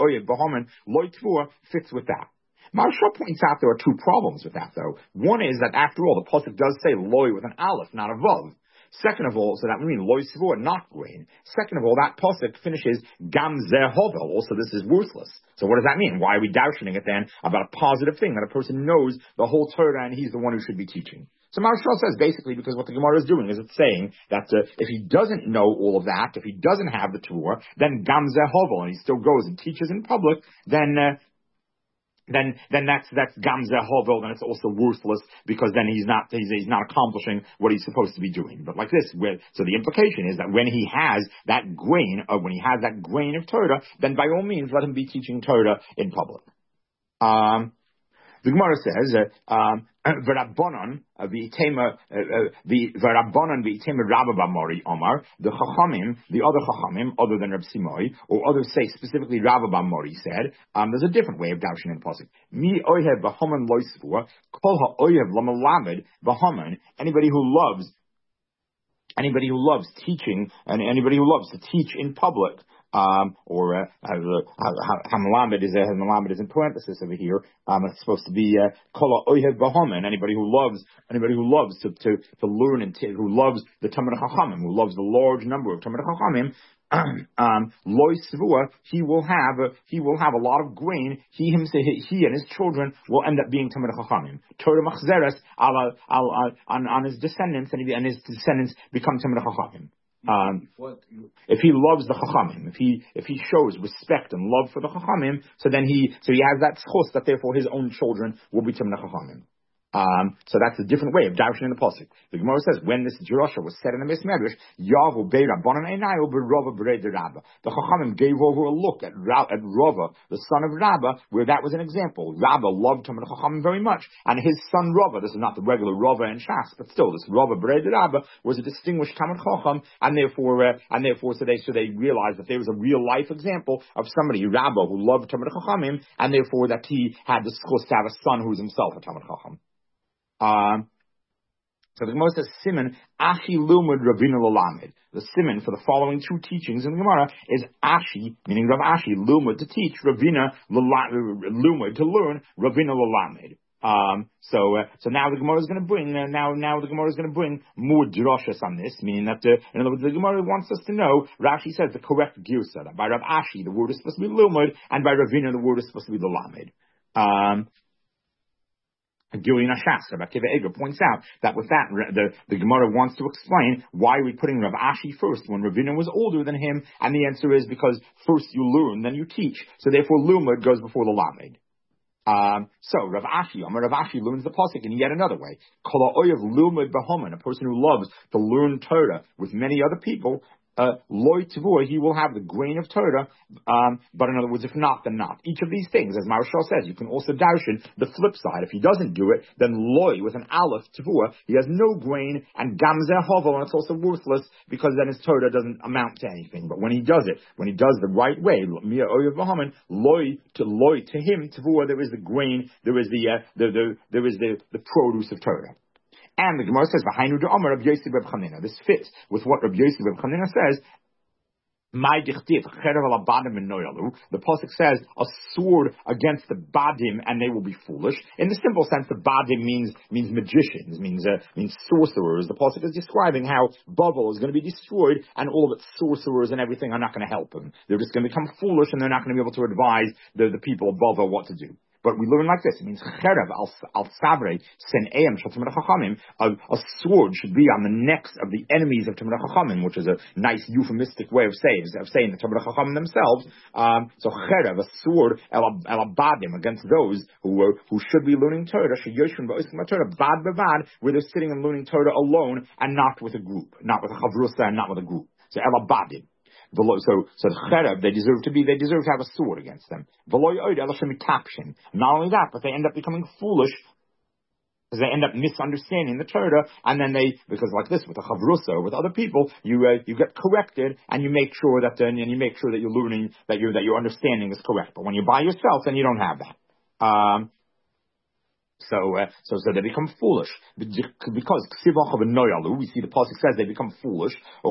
fits with that. Maharsha points out there are two problems with that, though. One is that after all, the pasuk does say loy with an aleph, not a vav. Second of all, so that would mean loy svor, not grain. Second of all, that pasuk finishes gam zeh hovel. Also, this is worthless. So what does that mean? Why are we darshaning it then about a positive thing that a person knows the whole Torah and he's the one who should be teaching? So Maharsha says basically because what the Gemara is doing is it's saying that if he doesn't know all of that, if he doesn't have the Torah, then gam zeh hovel, and he still goes and teaches in public, then that's gamzeh hovel, and it's also worthless because then he's not accomplishing what he's supposed to be doing. But like this, so the implication is that when he has that grain of Torah, then by all means let him be teaching Torah in public. The Gemara says, "V'Rabbanan v'itema Rabba Bamori Omar." The Chachamim, the other Chachamim, other than Reb Simoi, or others say specifically Rabba Bamori said, there's a different way of darshan in pasuk. Mi oyev v'Haman loisvur kol ha'oyev l'malamed v'Haman. Anybody who loves teaching, and anybody who loves to teach in public. Hamalamed is in parenthesis over here. It's supposed to be Kol Oyev Bahaman. Anybody who loves to learn and who loves the Talmid Chachamim, who loves the large number of Talmid Chachamim. Loi Svua, he will have a lot of grain. He and his children will end up being Talmid Chachamim. Torah Machzeres on his descendants, and his descendants become Talmid Chachamim. If he loves the Chachamim, if he shows respect and love for the Chachamim, so he has that schus that therefore his own children will be Talmid Chachamim. So that's a different way of darshan in the pasuk. The Gemara says when this drasha was said in the Medrash, Yavu Bei Rabbanan Einayu Berava Berei de Rabba. The Chachamim gave over a look at Rava, the son of Rabba, where that was an example. Rabba loved Talmid Chachamim very much, and his son Rava, this is not the regular Rava and Shas, but still this Rava Berei de Rabba was a distinguished Talmid Chacham, and therefore so they realized that there was a real life example of somebody Rabba who loved Talmid Chachamim, and therefore that he had the schus to have a son who was himself a Talmid Chacham. So the Gemara says, Siman, Ashi Lumud Ravina Lalamid. The Siman for the following two teachings in the Gemara is Ashi, meaning Rav Ashi, Lumud to teach, Ravina Lumud to learn, Ravina Lalamid. So now the Gemara is going to bring, more drashas on this, meaning that, in other words, the Gemara wants us to know, Rashi says the correct girsa, that by Rav Ashi the word is supposed to be Lumud, and by Ravina the word is supposed to be the Lamed. Gilyon HaShas, Rabbi Akiva Eger points out that with that, the Gemara wants to explain why we're putting Rav Ashi first when Ravina was older than him, and the answer is because first you learn, then you teach, so therefore Lumad goes before the Lamed. So Rav Ashi learns the pasuk in yet another way. Kol ha'oyev lumad b'homan, a person who loves to learn Torah with many other people, loy tivur, he will have the grain of Torah, but in other words, if not, then not. Each of these things, as Maharsha says, you can also darshan the flip side. If he doesn't do it, then loy with an aleph tivur, he has no grain, and gamzeh hovel, and it's also worthless because then his Torah doesn't amount to anything. But when he does it, when he does the right way, mia oyev v'haman, loy to him tivur, there is the grain, there is the produce of Torah. And the Gemara says, "V'hainu de'amar Rabbi Yosef Reb Chanina." This fits with what Rabbi Yosef Reb Chanina says My dichtiv, cherev al badim and noyalu. The pasuk says a sword against the badim, and they will be foolish. In the simple sense, the badim means magicians, means sorcerers. The pasuk is describing how Babel is going to be destroyed, and all of its sorcerers and everything are not going to help them. They're just going to become foolish, and they're not going to be able to advise the people of Babel what to do. But we learn like this. It means cherev al savre sen eim shel Talmidei Chachamim. A sword should be on the necks of the enemies of Talmidei Chachamim, which is a nice euphemistic way of saying the Talmidei Chachamim themselves. So cherev, a sword, el abadim, against those who should be learning Torah, sheyoshim ba'osim Torah bad bevad, where they're sitting and learning Torah alone and not with a group, not with a chavrusa and not with a group. So el abadim. So the cherev, they deserve to have a sword against them. Not only that, but they end up becoming foolish because they end up misunderstanding the Torah, and then because like this with the chavrusa, with other people, you get corrected, and you make sure that you're learning, that your understanding is correct. But when you're by yourself, then you don't have that. So they become foolish because we see the pasuk says they become foolish.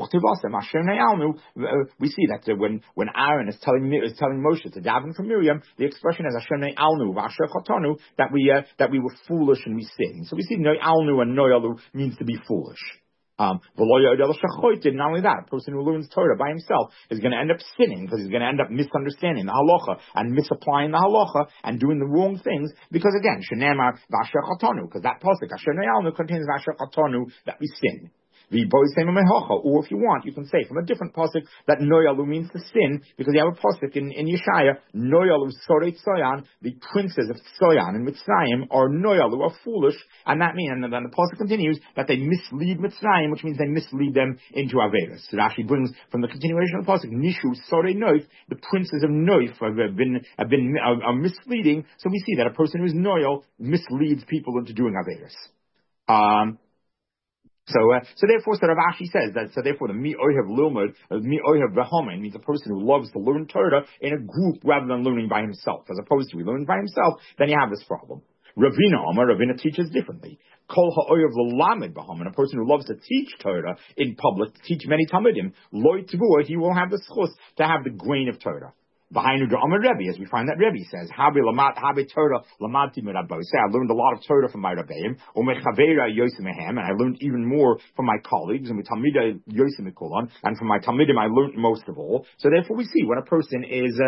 We see that when Aaron is telling Moshe to daven for Miriam, the expression is Hashem ne'alnu v'asher chatanu, that we were foolish and we sinned. So we see ne'alnu and noyalu means to be foolish. Not only that, a person who learns Torah by himself is going to end up sinning because he's going to end up misunderstanding the halacha and misapplying the halacha and doing the wrong things because again, shenemar v'asher chatanu, because that pasuk Asher ne'alnu contains v'asher chatanu, that we sin. Or if you want, you can say from a different pasuk that noyalu means to sin, because you have a pasuk in Yeshaya, noyalu sorei tzoyan, the princes of Tzoyan and Mitzrayim are noyalu, are foolish, and that means, and then the pasuk continues, that they mislead Mitzrayim, which means they mislead them into Averis. So Rashi brings from the continuation of the pasuk, Nishu sorei noif, the princes of Noif are misleading, so we see that a person who is noyal misleads people into doing Averis. So therefore, Rav Ashi says that. So therefore, the mi ohev lilmud, mi ohev v'homen means a person who loves to learn Torah in a group rather than learning by himself. As opposed to he learns by himself, then you have this problem. Ravina teaches differently. Kol ha'oyev l'lamed b'homen, a person who loves to teach Torah in public, to teach many talmidim, loy tivua, he will have the schus to have the grain of Torah. Behind the Rebbe, as we find that Rebbe says, Habe Torah lamadti mirabbo. Say, I learned a lot of Torah from my Rebbeim, and I learned even more from my colleagues, and and from my Talmidim I learned most of all. So therefore we see when a person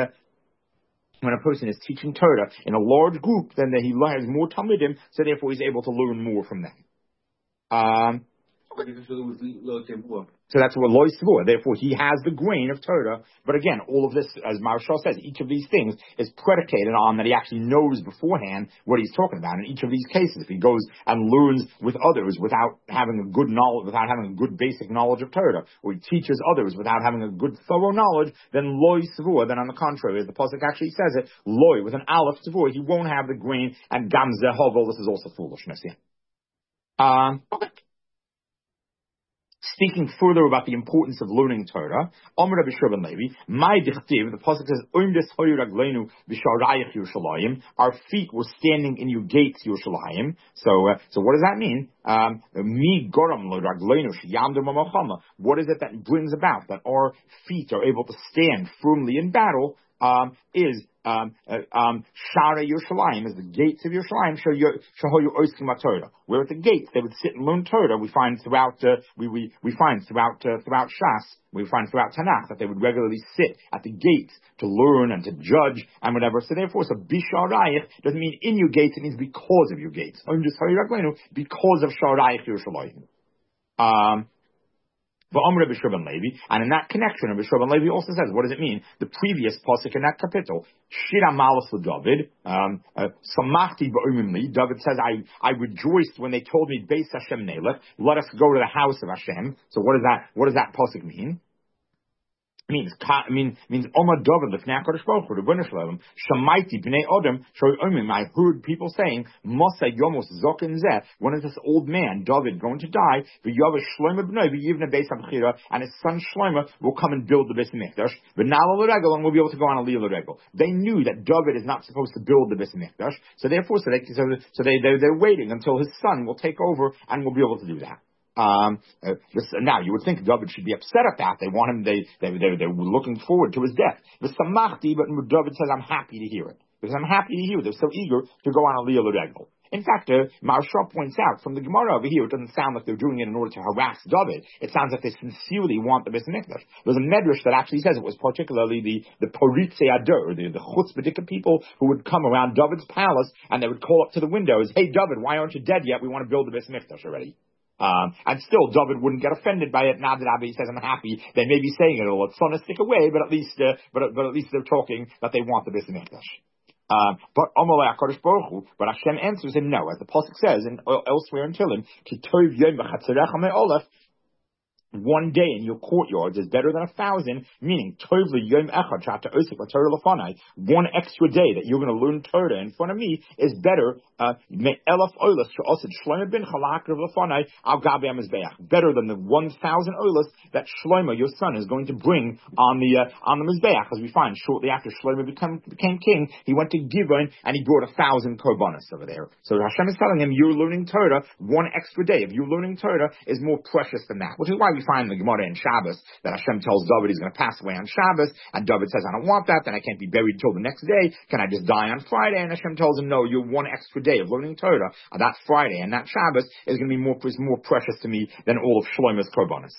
is teaching Torah in a large group, then he has more Talmidim, so therefore he's able to learn more from them. So that's what Lois Tzvua. Therefore, he has the grain of Torah. But again, all of this, as Maharshal says, each of these things is predicated on that he actually knows beforehand what he's talking about. In each of these cases, if he goes and learns with others without having a good knowledge, without having a good basic knowledge of Torah, or he teaches others without having a good thorough knowledge, then Lois Tzvua. Then on the contrary, as the pasuk actually says it, Loi with an aleph Tzvua, he won't have the grain. And Gam Zehovel, this is also foolishness. Yeah. Okay. Speaking further about the importance of learning Torah, Amr Rabbi Shimon Levi, my dichtiv, the pasuk says, our feet were standing in your gates, Yerushalayim. So what does that mean? What is it that brings about that our feet are able to stand firmly in battle? Is Shara Yerushalayim, is the gates of Yerushalayim, Shahoyu Oiskim Torah. Where at the gates they would sit and learn Torah. We find throughout Shas, we find throughout Tanakh that they would regularly sit at the gates to learn and to judge and whatever. So therefore, Bisharayich doesn't mean in your gates, it means because of your gates. Because of Sharayich Yerushalayim. And in that connection, Rabbi Shimon Levi also says, what does it mean? The previous pasuk in that capital, Shira Malus David, Samachti Ba'umimli, David says, I rejoiced when they told me, Beis Hashem Nelech, let us go to the house of Hashem. So what does that pasuk mean? Means Omar David lifnei HaKadosh Baruch Hu Ribono Shel Olam Shamaiti b'nei Adam Shoyomim. I heard people saying Mosai Yomos Zokin Zeh. When is this old man David going to die? V'Yavish Shlomo b'noi v'Yivnei Beis HaBechira, and his son Shlomo will come and build the Beis Hamikdash. V'Nala l'Regel, and we'll be able to go on a Lila Regel. They knew that David is not supposed to build the Beis Hamikdash, so therefore they're waiting until his son will take over and will be able to do that. Now you would think David should be upset at that. They want him. They were looking forward to his death. But David says, "I'm happy to hear it because I'm happy to hear it. They're so eager to go on Aliyah L'Regel." In fact, Maharsha points out from the Gemara over here, it doesn't sound like they're doing it in order to harass David. It sounds like they sincerely want the Beis Hamikdash. There's a medrash that actually says it was particularly the Poritzei Ador, the chutzpah people who would come around David's palace and they would call up to the windows, "Hey David, why aren't you dead yet? We want to build the Beis Hamikdash already." And still, David wouldn't get offended by it. Now that Abba says, "I'm happy," they may be saying it, "Oh, it's going to stick away," but at least they're talking that they want the Beis Hamikdash. But Hashem answers him no, as the pasuk says in elsewhere in Tehillim, "Ki tov yom b'chatzerecha me'olef." One day in your courtyards is better than 1,000, meaning tovli yom echad chata osik Torah lefanai. One extra day that you're going to learn Torah in front of me is better. Me'elaf olas she'osid Shlomo bin Chalak lefanai al gabe hamizbeach. Better than the 1,000 olas that Shlomo, your son, is going to bring on the mizbeach. As we find shortly after Shlomo became king, he went to Givon and he brought 1,000 korbanos over there. So Hashem is telling him, you're learning Torah. One extra day of you learning Torah is more precious than that, which is why we find in the Gemara in Shabbos that Hashem tells David he's going to pass away on Shabbos, and David says, "I don't want that, then I can't be buried till the next day. Can I just die on Friday?" And Hashem tells him, "No, you're one extra day of learning Torah. That Friday and that Shabbos is going to be more precious to me than all of Shlomo's korbanos."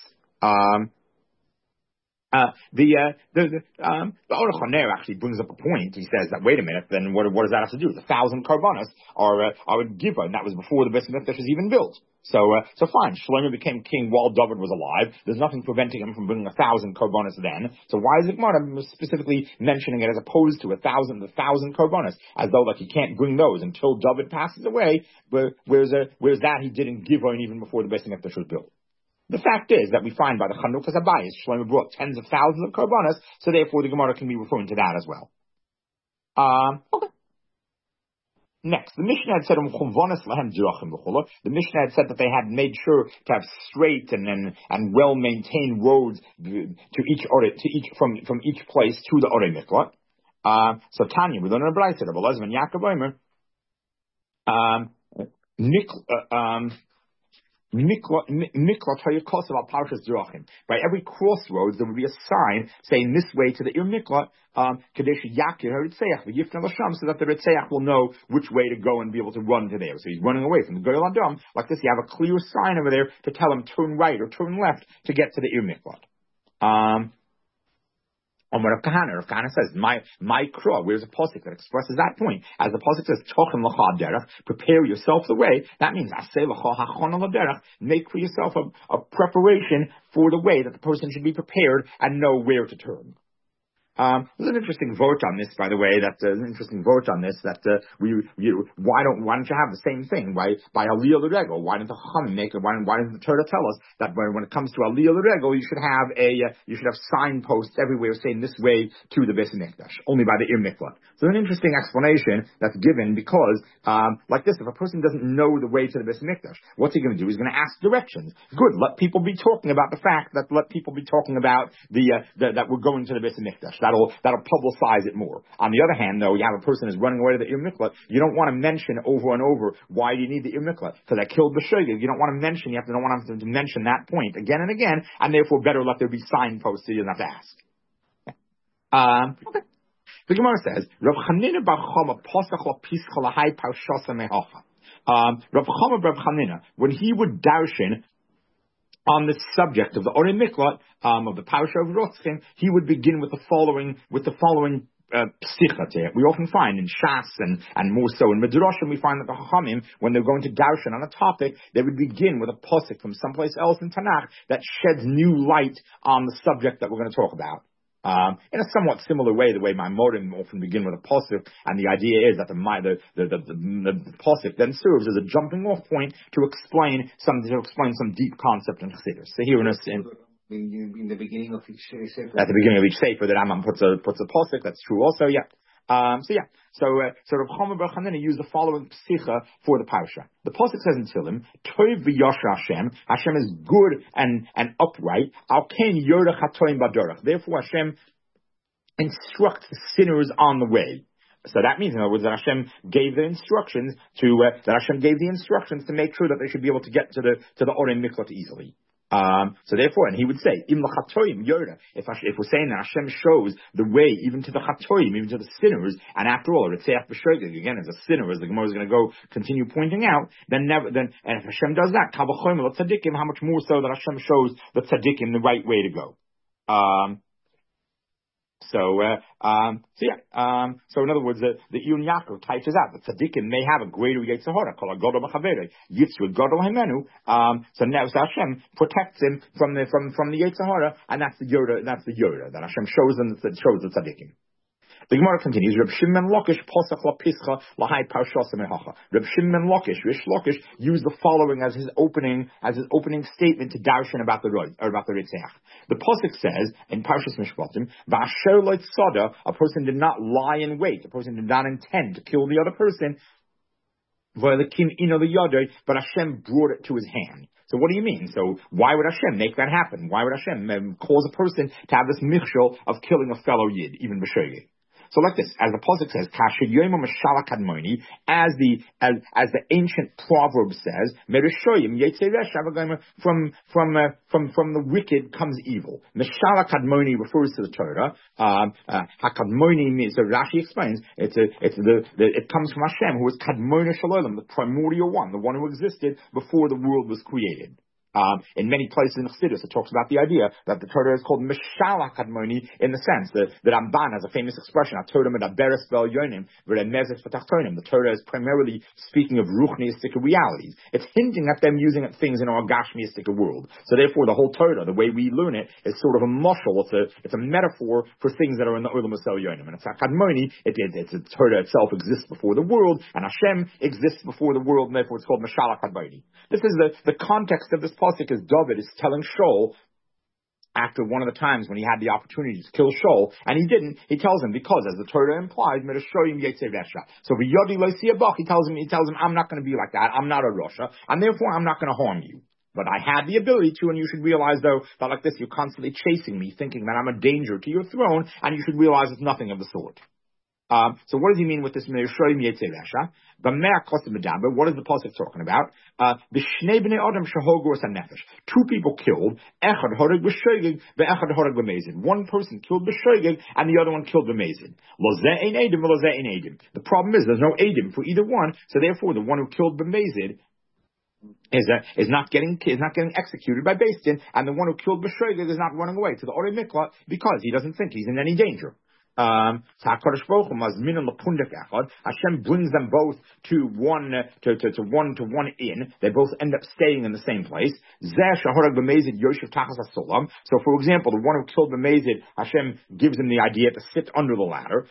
The Aruch HaNer actually brings up a point. He says that, wait a minute, then what does that have to do? The 1,000 korbanos are a giver, and that was before the Beis Hamikdash was even built. So fine, Shlomo became king while David was alive. There's nothing preventing him from bringing 1,000 korbanos then. So why is the Gemara specifically mentioning it as opposed to 1,000 korbanos, as though like he can't bring those until David passes away? Whereas that he did in Givon even before the Beis Hamikdash was built. The fact is that we find by the Chanukas Abayis, Shlomo brought tens of thousands of korbanos, so therefore the Gemara can be referring to that as well. Okay. Next, the Mishnah had said, the Mishnah had said that they had made sure to have straight and well maintained roads from each place to the Orei Miklat. So Tanya, we learn in a Braisa, Rabbi Elazar and Yaakov Omer, by every crossroads there would be a sign saying this way to the Ir Miklat, so that the Ritzeach will know which way to go and be able to run to there. So he's running away from the Goyal Adam. Like this, you have a clear sign over there to tell him turn right or turn left to get to the Ir Miklat. Rav Kahana says, my krah, where's a pasuk that expresses that point? As the pasuk says, Tochem l'cha derech, prepare yourself the way. That means, aseh l'cha hachana l'derech, make for yourself a preparation for the way that the person should be prepared and know where to turn. There's an interesting vote on this, by the way. Why don't you have the same thing by Aliyah L'Regel? Why didn't the Chachamim make it? Why didn't the Torah tell us that when it comes to Aliyah L'Regel, you should have signposts everywhere saying this way to the Beis Hamikdash, only by the Ir Miklat. So an interesting explanation that's given because, like this, if a person doesn't know the way to the Beis Hamikdash, what's he going to do? He's going to ask directions. Good. Let people be talking about the fact that that we're going to the Beis Hamikdash. That'll publicize it more. On the other hand, though, you have a person who's running away to the Ir Miklat. You don't want to mention over and over why do you need the Ir Miklat? Because I killed B'Shogeg. You don't want to mention. You don't want to mention that point again and again, and therefore better let there be signposts so you don't have to ask. Okay. The Gemara says, Rav Chanina bar Chama posach lapischa lahai parshasa mehacha. Rav Chanina, when he would darshan on the subject of the Orei Miklat, of the Parasha of Rotzkim, he would begin with the following psicha. We often find in Shas and more so in Midrashim, we find that the Chachamim, when they're going to darshan on a topic, they would begin with a pasuk from someplace else in Tanakh that sheds new light on the subject that we're going to talk about. In a somewhat similar way, the way Maimorim often begin with a pasuk, and the idea is that the pasuk then serves as a jumping off point to explain some deep concept in Chassidus. So here in the beginning of each sefer, at the beginning of each sefer, the Rambam puts a pasuk. That's true also. Yeah. So Rav Chama bar Chanina used the following psicha for the parasha. The pasuk says in Tehillim, Tov v'yasher Hashem. Hashem is good and upright. Al ken yorech hatoim b'dorach. Therefore, Hashem instructs sinners on the way. So that means, in other words, that Hashem gave the instructions to make sure that they should be able to get to the Orei Miklat easily. So therefore, and he would say, Im l'chatoim yoda. If we're saying that Hashem shows the way even to the chatoim, even to the sinners, and after all, Ritzeach b'shogeg, again, as a sinner, as the Gemara is going to continue pointing out, and if Hashem does that, kal v'chomer l'tzadikim, how much more so that Hashem shows the tzadikim the right way to go. So in other words, the Iyun Yaakov types out that tzaddikim may have a greater Yetzer Hara, called a Gadol Machavere, Yitzru Gadol Himenu. So now Hashem protects him from the Yetzer Hara, and that's the Yoda that Hashem shows the tzaddikim. The Gemara continues, Reb Shimon Lakish posach la pischa lahai parshas mehacha. Reb Shimon Lakish, Rish Lakish, used the following as his opening statement to darshan about the Ritzeach. The posuk says in Parshas Mishpatim, V'asher lo tzada, a person did not lie in wait, a person did not intend to kill the other person. V'elekim ino liyadei, but Hashem brought it to his hand. So what do you mean? So why would Hashem make that happen? Why would Hashem cause a person to have this michshol of killing a fellow yid, even b'shogeg? So like this, as the pasuk says, Kasher Yoima Mashala Kadmoni, as the ancient proverb says, Merishoyim Yetzei from the wicked comes evil. Mashala Kadmoni refers to the Torah. Hakadmoni means, so Rashi explains, it comes from Hashem, who is Kadmoni Shalom, the primordial one, the one who existed before the world was created. In many places in Chassidus, it talks about the idea that the Torah is called Mishala Kadmoni, in the sense that Ramban has a famous expression, Torah medaberes b'el yonim v'remezes v'tachtonim. The Torah is primarily speaking of ruchniistic realities. It's hinting at them using things in our gashmiistic world. So therefore, the whole Torah, the way we learn it, is sort of a mushal. It's a metaphor for things that are in the Olam Asel Yonim. And it's a Kadmoni. It's the Torah itself exists before the world, and Hashem exists before the world, and therefore it's called Mishala Kadmoni. This is the context of this pasuk, is David is telling Shaul, after one of the times when he had the opportunity to kill Shaul, and he didn't, he tells him, because as the Torah implies, so he tells him, I'm not going to be like that, I'm not a Rasha, and therefore I'm not going to harm you. But I had the ability to, and you should realize, though, that like this, you're constantly chasing me, thinking that I'm a danger to your throne, and you should realize it's nothing of the sort. So what does he mean with this? What is the pasuk talking about? Two people killed. One person killed b'shogeg, and the other one killed b'mezid. The problem is there's no edim for either one, so therefore the one who killed b'mezid is not getting executed by Beis Din, and the one who killed b'shogeg is not running away to the Orei Miklat because he doesn't think he's in any danger. Hashem brings them both to one inn. They both end up staying in the same place. So, for example, the one who killed B'mezid, Hashem gives him the idea to sit under the ladder.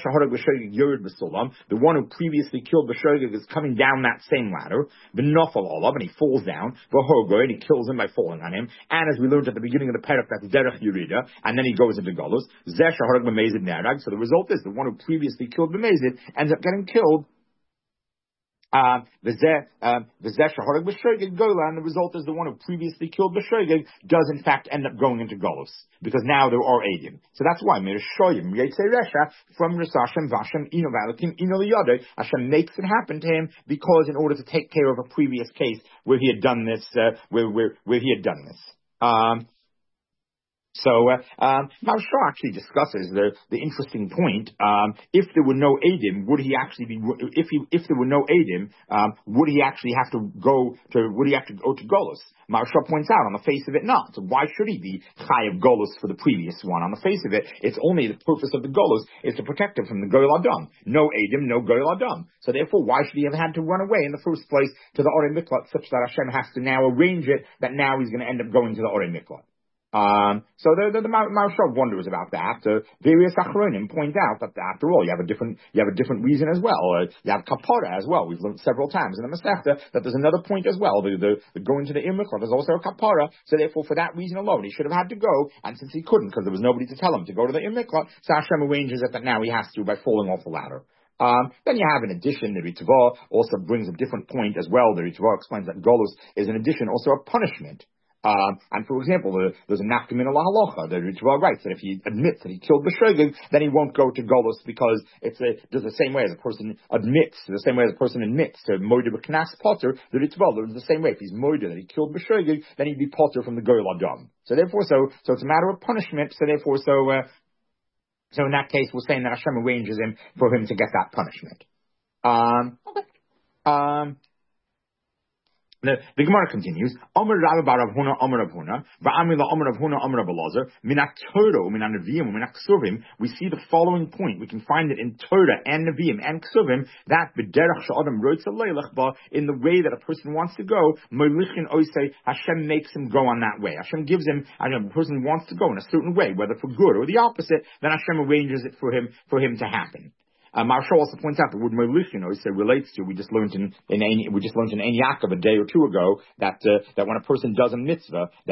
The one who previously killed B'shogeg is coming down that same ladder. And he falls down. And he kills him by falling on him. And as we learned at the beginning of the parak, that's Derech Yerida. And then he goes into Golus. So the result is the one who previously killed B'mezid ends up getting killed. And the result is the one who previously killed B'shogeg does in fact end up going into Golus, because now there are Eidim. So that's why from Hashem makes it happen to him, because in order to take care of a previous case where he had done this, So Maharsha actually discusses the interesting point. If there were no Eidim, would he actually be? If there were no Eidim, would he actually have to go to? Would he have to go to Golus? Maharsha points out, on the face of it, not. So why should he be Chayav Golus for the previous one? On the face of it, it's only the purpose of the Golus is to protect him from the Goyel Adam. No Eidim, no Goyel Adam. So therefore, why should he have had to run away in the first place to the Orei Miklat, such that Hashem has to now arrange it that now he's going to end up going to the Orei Miklat? So the Maharsha wonders about that. Various Achronim point out that after all, you have a different reason as well. You have Kapara as well. We've learned several times in the Masechta that there's another point as well. The going to the Imrikot is also a Kapara. So therefore, for that reason alone, he should have had to go. And since he couldn't, because there was nobody to tell him to go to the Imrikot, so Hashem arranges it that now he has to by falling off the ladder. Then you have, in addition, the Ritva also brings a different point as well. The Ritva explains that Golus is, in addition, also a punishment. And for example, there's a nafkamina lahalocha. The Ritva writes that if he admits that he killed B'shogeg, then he won't go to Golus because there's the same way as a person admits, the same way as a person admits to Moida B'knas Potter, the Ritva, there's the same way. If he's Moida that he killed B'shogeg, then he'd be Potter from the Goyal Adam. So therefore, so it's a matter of punishment, so therefore, so in that case, we're saying that Hashem arranges him for him to get that punishment. The Gemara continues. Omer Rabba bar Rav Huna, Omer Rav Huna, va'amri la Omer Rav Huna, Omer Rav Elazar, min ha-Torah, min ha-Neviim, min ha-Ksuvim. We see the following point. We can find it in Torah and Neviim and Ksuvim that b'derech she'adam roitza leilach ba, in the way that a person wants to go, molichin oisei, Hashem makes him go on that way. Hashem gives him, the person wants to go in a certain way, whether for good or the opposite, then Hashem arranges it for him to happen. Marsha also points out the word molichin relates to, we just learned in Ein Yaakov a day or two ago that when a person does a mitzvah, then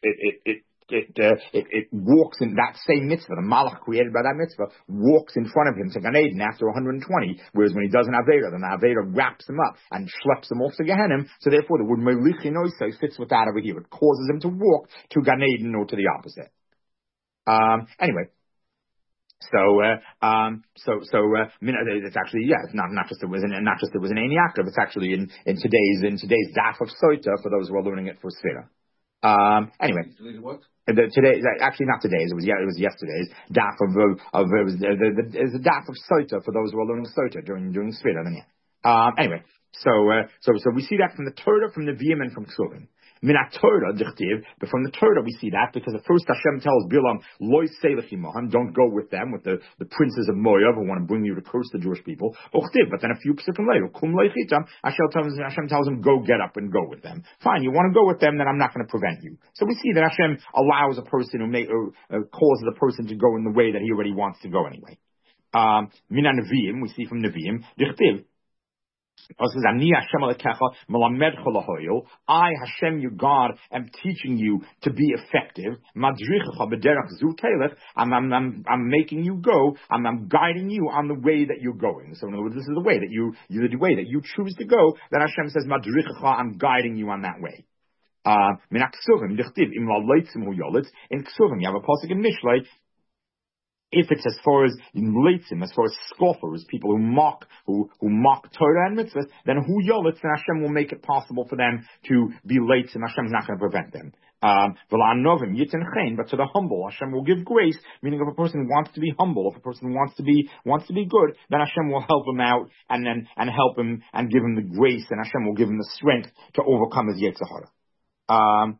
it walks in that same mitzvah. The malach created by that mitzvah walks in front of him to Gan Eden after 120. Whereas when he does an avera, then the avera wraps him up and schleps him off to Gehenna. So therefore, the word molichin fits with that over here. It causes him to walk to Gan Eden or to the opposite. Anyway. It's actually, it's not just it was an Ein Yaakov, it's actually in today's daf of Soita for those who are learning it for Sfira. Anyway. What? Today, actually not today's, it was yesterday's daf it's a daf of Soita for those who are learning Soita during Sfira. Anyway, so we see that from the Torah, from the Neviim, and from Ksuvim. Minat Torah, but from the Torah we see that because the first Hashem tells Bilam, Loi Seilachimoham, don't go with them, with the princes of Moav who want to bring you to curse the Jewish people. But then a few psukim later, Kum Leichitam, Hashem tells him, go get up and go with them. Fine, you want to go with them, then I'm not going to prevent you. So we see that Hashem allows a person causes a person to go in the way that he already wants to go anyway. Mina Neviim, we see from Neviim, Dichtiv, I, Hashem, your God, am teaching you to be effective. I'm making you go. I'm guiding you on the way that you're going. So in other words, this is the way that you choose to go. Then Hashem says, I'm guiding you on that way. In Ksuvim, you have a pasuk in Mishlei. If it's as far as leitzim, as far as scoffers, people who mock Torah and mitzvahs, then hu yolitz, then Hashem will make it possible for them to be leitzim. Hashem's not going to prevent them. But to the humble, Hashem will give grace. Meaning, if a person wants to be humble, if a person wants to be good, then Hashem will help him out and help him and give him the grace, and Hashem will give him the strength to overcome his yetzer hara.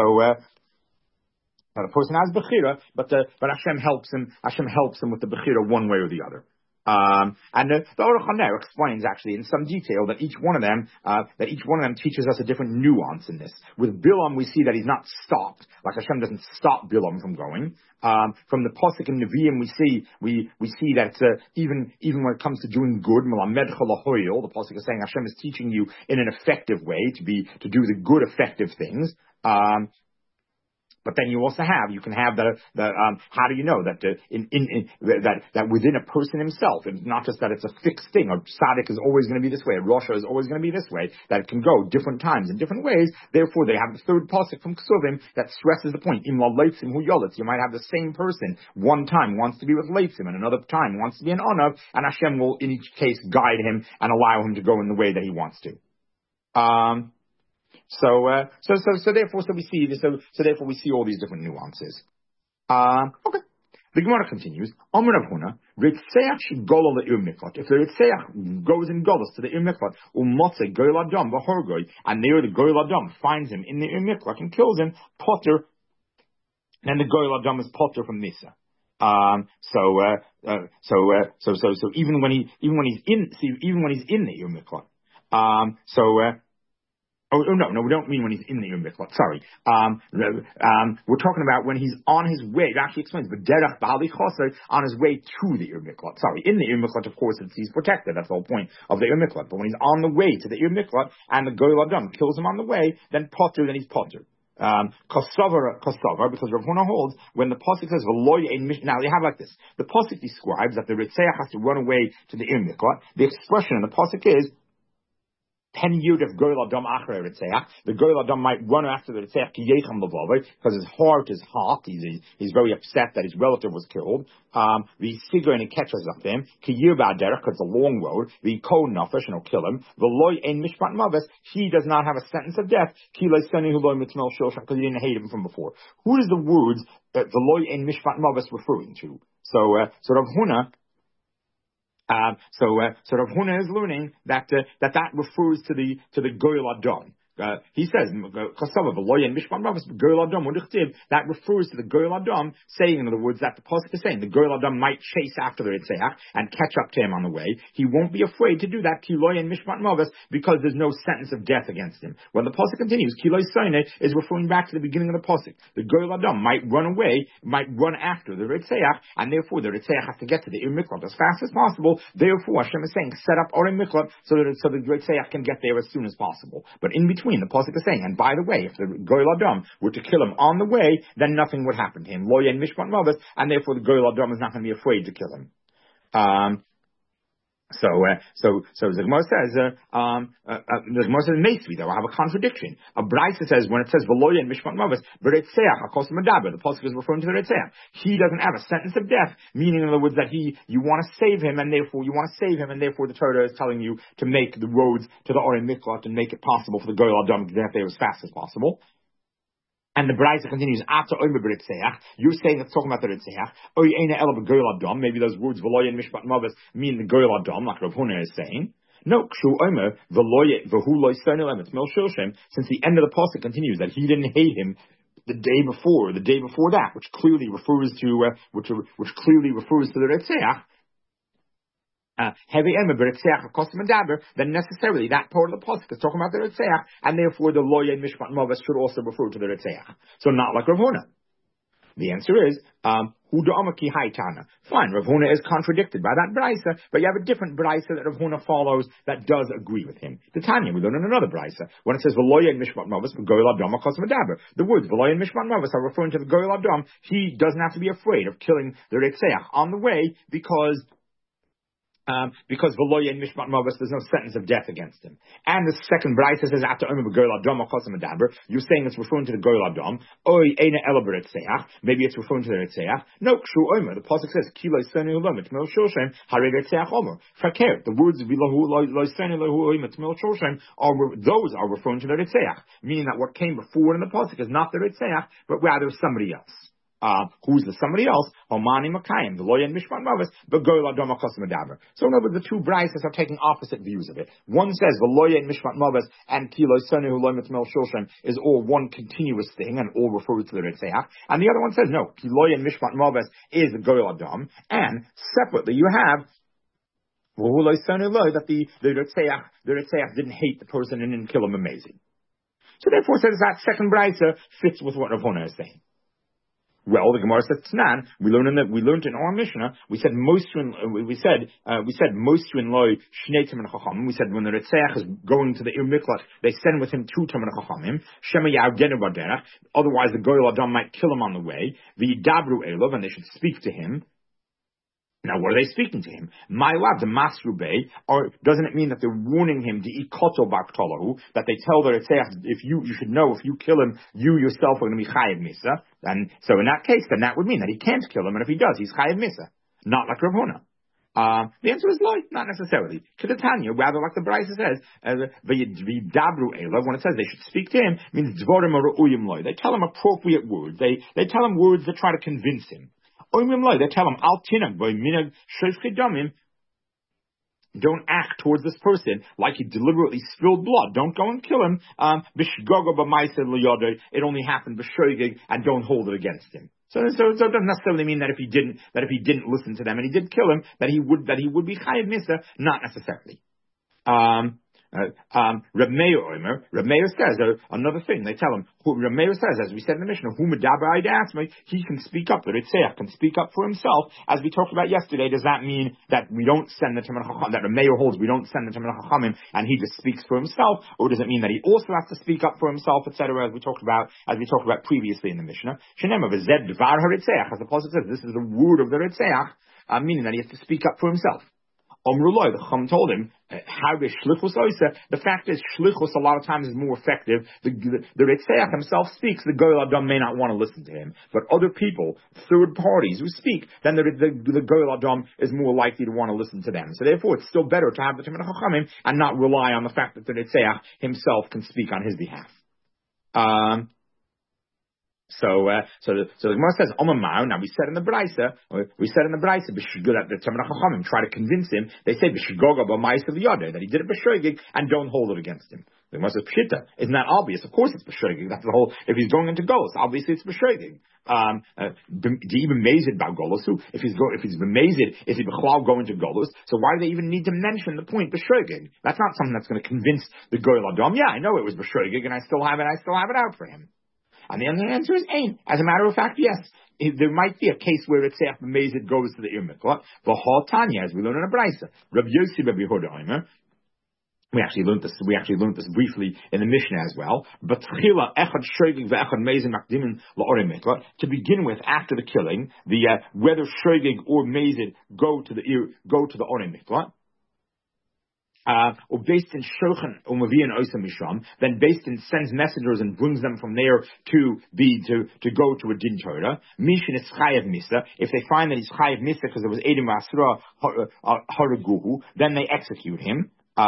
Now the person has bechira, but Hashem helps him. Hashem helps him with the bechira one way or the other. And the Aruch HaNer explains actually in some detail that each one of them teaches us a different nuance in this. With Bilam, we see that he's not stopped, like Hashem doesn't stop Bilam from going. From the pasuk in Nevi'im, we see that even when it comes to doing good, Melamed Chalahoyel, the pasuk is saying Hashem is teaching you in an effective way to do the good, effective things. But then you can have how do you know that that within a person himself, and not just that it's a fixed thing, or tzaddik is always going to be this way, Rasha is always going to be this way, that it can go different times in different ways. Therefore, they have the third pasuk from Ksuvim that stresses the point. Im la leitzim hu yolitz. You might have the same person one time wants to be with leitzim, and another time wants to be an onav, and Hashem will in each case guide him and allow him to go in the way that he wants to. Therefore we see all these different nuances. Okay. The Gemara continues. Omer Rav Huna, Ritzeach shigola le'ir miklat. If the Ritzeach goes in Golos to the Ir Miklat, umotze goyel adam v'horgoy, and there the goyel adam finds him in the Ir Miklat and kills him, potter, then the goyel adam is potter from Nisa. So even when he's in the Ir Miklat, Oh no, we don't mean when he's in the Ir Miklat. Sorry. We're talking about when he's on his way. It actually explains, but derech b'ali chaser, on his way to the Ir Miklat. Sorry, in the Ir Miklat, of course, he's protected. That's the whole point of the Ir Miklat. But when he's on the way to the Ir Miklat and the goyel adam kills him on the way, then he's potter. Kosover, because Rav Huna holds when the pasuk says v'loy ein mish. Now you have like this. The pasuk describes that the Ritzeach has to run away to the Ir Miklat. The expression in the pasuk is 10 years of Goyal Adam Achre Ritzeach. The Goyal Adam might run after the Ritzeach Ki Yecham Levavai, because his heart is hot. He's very upset that his relative was killed. The Sigur and he catches up to him. Ki Yirba Derech, because it's a long road. The Ko Nafish, and he'll kill him. The Loy Ein Mishpat Mavis, he does not have a sentence of death. Ki Loy Seni Hu Loy Mitzmel Shoshan, because he didn't hate him from before. Who is the words that the Loy Ein Mishpat Mavis referring to? So Rav Huna, so Rav Huna is learning that refers to the Goyal Adam. He says, that refers to the Goyal Adam, saying, in other words, that the Pasuk is saying the Goyal Adam might chase after the Ritzeach and catch up to him on the way. He won't be afraid to do that, because there's no sentence of death against him. When the Pasuk continues, is referring back to the beginning of the Pasuk. The Goyal Adam might run away, might run after the Ritzeach, and therefore the Ritzeach has to get to the Ir Miklot as fast as possible. Therefore, Hashem is saying, set up Orim Miklot so the Ritzeach can get there as soon as possible. But in between, the Pasuk is saying, and by the way, if the Goyal Adam were to kill him on the way, then nothing would happen to him. Lo yen mishpat mavis, and therefore the Goyal Adam is not going to be afraid to kill him. So the Gemara says, the Gemara says, Meisvi, though, I have a contradiction. A Braisa says, when it says, V'lo yen mishpat mavis, b'retzeach, hakos medaber, the Pasuk is referring to the Retzeach. He doesn't have a sentence of death, meaning in other words that you want to save him, and therefore the Torah is telling you to make the roads to the Orim Miklot and make it possible for the Goyal Adam to get there as fast as possible. And the Braisa continues, after Omer B'Ritzeach, you're saying it's talking about the Ritzeach. Oy Eina Ela B'Goyal Adam, maybe those words, V'lo yen mishpat mavis, mean the Goyal Adam, like Rav Huna is saying. No, Kshu Omer, V'hu loy stonel emet, Mel Shilshem, since the end of the Pasuk continues that he didn't hate him the day before that, which clearly refers to, the Ritzeach. Then necessarily that part of the pasuk is talking about the Ritzeach, and therefore the Lo Yen Mishpat Mavis should also refer to the Ritzeach. So not like Rav Huna. The answer is Hudamaki Haitana. Fine, Rav Huna is contradicted by that Braisa, but you have a different Braisa that Rav Huna follows that does agree with him. The Tanya, we learn in another Braisa when it says V'lo yen mishpat mavis v'goyal adam akos medaber. The words V'lo yen mishpat mavis are referring to the Goyal Adam. He doesn't have to be afraid of killing the Ritzeach on the way because V'lo yen mishpat mavis, there's no sentence of death against him. And the second Braisa says after Omer b'Goyal Adam akos medaber, you're saying it's referring to the Goyal Adam. Oy eina ela b'Ritzeach, maybe it's referring to the Ritzeach. No, Kshu Omer, the pasuk says Kilo Senu Lo Mitmel Shoshem Hare Ritzeach Omer. Fakir, the words Vilahu Lo Senu Lo Mitmel Shoshem those are referring to the Ritzeach, meaning that what came before in the pasuk is not the Ritzeach, but rather somebody else. Who's the somebody else? Homani Makayim, the Lo yen mishpat mavis, but Goyal Adam akos medaber. So in other words, the two Braisas are taking opposite views of it. One says the Lo yen mishpat mavis and Kilo Sonu Lo Mitmel Shoshem is all one continuous thing and all refers to the Ritzeach, and the other one says no, Kilo yen mishpat mavis is the Goyal Adam, and separately you have that the Ritzeach didn't hate the person and didn't kill him amazing. So therefore, says that second Braisa fits with what Rav Huna is saying. Well, the Gemara says Tnan. We learned in our Mishnah. We said Mosrin loy shnei tamen chachamim. We said when the Ritzeach is going to the Ir Miklat, they send with him 2 tamen chachamim. Shema ya'agenu b'derech. Otherwise, the Goyal Adam might kill him on the way. V'yidabru elov, and they should speak to him. Now, what are they speaking to him? My lab, the Masru Bey, or doesn't it mean that they're warning him, that they tell the Ritzeach, you should know, if you kill him, you yourself are going to be Chayiv Misa. And so in that case, then that would mean that he can't kill him, and if he does, he's Chayiv Misa. Not like Rav Huna. The answer is like, not necessarily. Kedatanya, rather like the Braisa says, V'yidabru Elav, when it says they should speak to him, means Dvorim Ra'uyim Loi. They tell him appropriate words. They tell him words that try to convince him. They tell him, Al tinag by minag shofchei damim. Don't act towards this person like he deliberately spilled blood. Don't go and kill him. It only happened b'shogeg, and don't hold it against him. So it doesn't necessarily mean that if he didn't listen to them and he did kill him, that he would be chayiv misa. Not necessarily. Reb Meir says another thing. They tell him, Reb Meir says, as we said in the Mishnah, he can speak up. The Ritzeach can speak up for himself. As we talked about yesterday, does that mean that we don't send the Tamen Chachamim, that Reb Meir holds we don't send the Tamen Chachamim and he just speaks for himself, or does it mean that he also has to speak up for himself, etc., as we talked about previously in the Mishnah? Shenema v'zed dvar haRitzeach, as the Pasuk says, this is the word of the Ritzeach, meaning that he has to speak up for himself. Omrullah, the Chum told him, how the shlichus oisa. The fact is, shlichus a lot of times is more effective. The Ritzeach himself speaks. The Goyal Adam may not want to listen to him, but other people, third parties who speak, then the Goyal Adam is more likely to want to listen to them. So therefore, it's still better to have the Talmidei Chachamim and not rely on the fact that the Ritzeach himself can speak on his behalf. So the Gemara says, now we said in the Braisa, that the Talmidei Chachamim try to convince him. They say that he did it b'shoigig and don't hold it against him. The Gemara says, Pshita, isn't that obvious? Of course it's b'shoigig. That's the whole. If he's going into Golos, obviously it's b'shoigig. Even mazed about Golos, if he's mazed, is he b'chlal going to Golos? So why do they even need to mention the point b'shoigig? That's not something that's going to convince the Goyal Adam. Yeah, I know it was b'shoigig, and I still have it out for him. And the answer is ain. As a matter of fact, yes. There might be a case where it's Seach B'mezid goes to the Ir Miklat. V'hal Tanya, as we learn in a Braisa. Rabbi Yossi Rabbi Yehuda Omer. We actually learned this briefly in the Mishnah as well. But tchila echad shoygig ve'echad mezid makdimin la'or miklat. To begin with, after the killing, whether shoygig or mezid go to the or miklat. Or based in Shochan Umavi and Osa Misham, then based in sends messengers and brings them from there to go to a din Torah. Mishin is Chayav Misa. If they find that he's Chayav Misa because there was Edim Asra Haraguhu, then they execute him.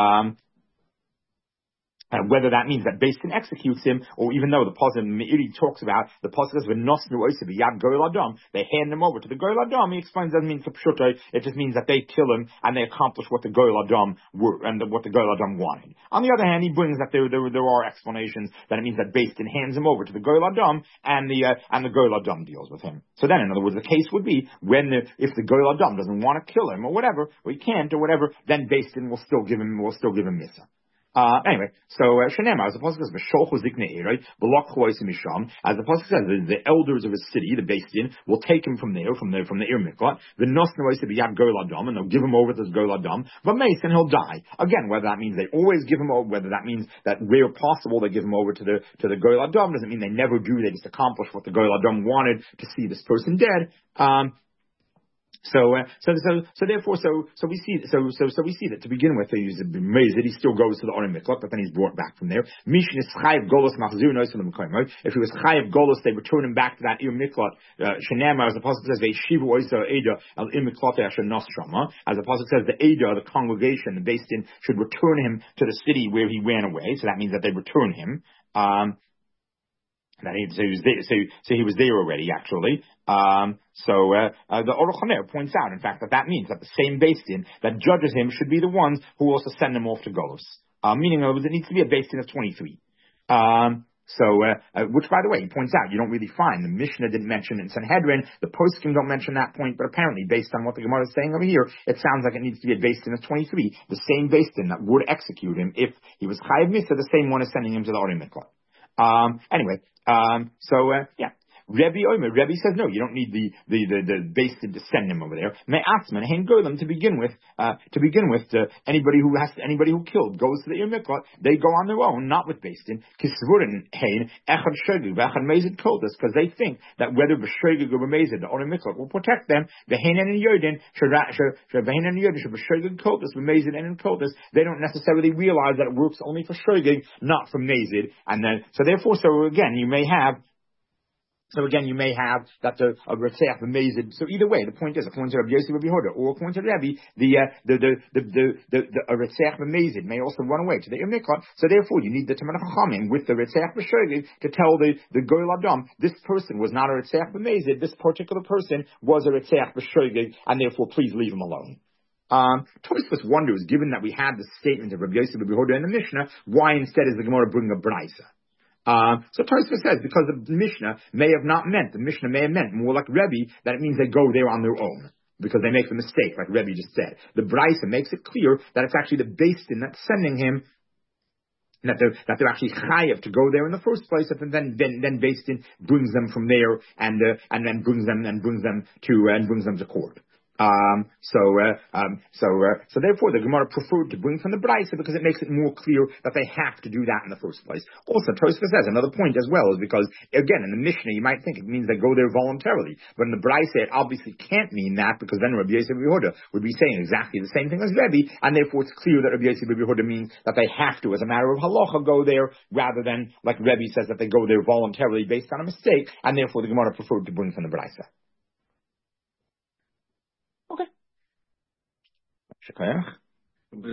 Whether that means that Beis Din executes him, or even though the Pasuk Meiri talks about the Pasuk says v'nosnu oisa b'yad Goyal Adam, they hand him over to the Goyal Adam. He explains that doesn't mean k'pshuto. It just means that they kill him and they accomplish what the Goyal Adam were and what the Goyal Adam wanted. On the other hand, he brings that there are explanations that it means that Beis Din hands him over to the Goyal Adam and the Goyal Adam deals with him. So then, in other words, the case would be if the Goyal Adam doesn't want to kill him or whatever, or he can't or whatever, then Beis Din will still give him misa. Anyway, so Shenema, as the pasuk says, "V'sholchu ziknei erei v'lakchu oisim misham." As the pasuk says, the elders of his city, the Beis Din, will take him from the Ir Miklat. The nosnu oisim b'yad Goyal Adam, and they'll give him over to the Goyal Adam. But and he'll die again. Whether that means they always give him over, whether that means that where possible they give him over to the Goyal Adam, doesn't mean they never do. They just accomplish what the Goyal Adam wanted to see this person dead. So therefore, we see that to begin with, he's amazed that he still goes to the Orim Miklat, but then he's brought back from there. Mishin is Chayav Golos Machzur Nois from the Mekoyim. If he was Chayav Golos, they return him back to that Ir Miklat. Shenema, as the pasuk says, Ve'shivu Oisa Eda Al Ir Miklat Asher Nostrama. As the pasuk says, the Eda, the congregation, the Beis Din, should return him to the city where he ran away. So that means that they return him. He was there already, actually. The Aruch HaNer points out, in fact, that means that the same Beis Din that judges him should be the ones who also send him off to Golos. Meaning, it needs to be a Beis Din of 23. Which, by the way, he points out, you don't really find. The Mishnah didn't mention it in Sanhedrin. The Poskim don't mention that point, but apparently, based on what the Gemara is saying over here, it sounds like it needs to be a Beis Din of 23. The same Beis Din that would execute him if he was Chayav Misa, the same one is sending him to the Orim Miklat. Rebbe says no, you don't need the Beis Din to send him over there. Me'atzman hein goyim to begin with, anybody who killed goes to the Ir Miklat. They go on their own, not with Beis Din. Kisvurin hein echad shogig v'echad mezid koldas, because they think that whether b'shogig or b'mezid the Orim Miklat will protect them. V'hein and yodin v'hein and yodin b'shogig koldas b'mezid and koldas. They don't necessarily realize that it works only for shogig, not for mezid, and then so again you may have. So again, you may have that the Ritzeach B'mezid. So either way, the point is, according to Rabbi Yossi Rabbi Yehuda, or according to Rabbi, the Ritzeach B'mezid may also run away to the Ir Miklat. So therefore, you need the Talmidei Chachamim with the Ritzeach B'shogig to tell the Goyal Adam, this person was not a Ritzeach B'mezid, this particular person was a Ritzeach B'shogig, and therefore please leave him alone. Tosfos wonders, given that we had the statement of Rabbi Yossi Rabbi Yehuda in the Mishnah, why instead is the Gemara bringing a Braisa? So Tosfos says, because the Mishnah may have meant more like Rebbe, that it means they go there on their own, because they make the mistake, like Rebbe just said. The Braisa makes it clear that it's actually the Beis Din that's sending him, that they're actually chayav to go there in the first place, and then Beis Din brings them from there, and then brings them to court. So therefore, the Gemara preferred to bring from the Brisa because it makes it more clear that they have to do that in the first place. Also, Tosfos says another point as well is because, again, in the Mishnah, you might think it means they go there voluntarily, but in the Brisa, it obviously can't mean that because then Rabbi Yosef Rabbi Yehuda would be saying exactly the same thing as Rebbe, and therefore it's clear that Rabbi Yosef Rabbi Yehuda means that they have to, as a matter of halacha, go there rather than like Rebbe says that they go there voluntarily based on a mistake, and therefore the Gemara preferred to bring from the Brisa. Okay.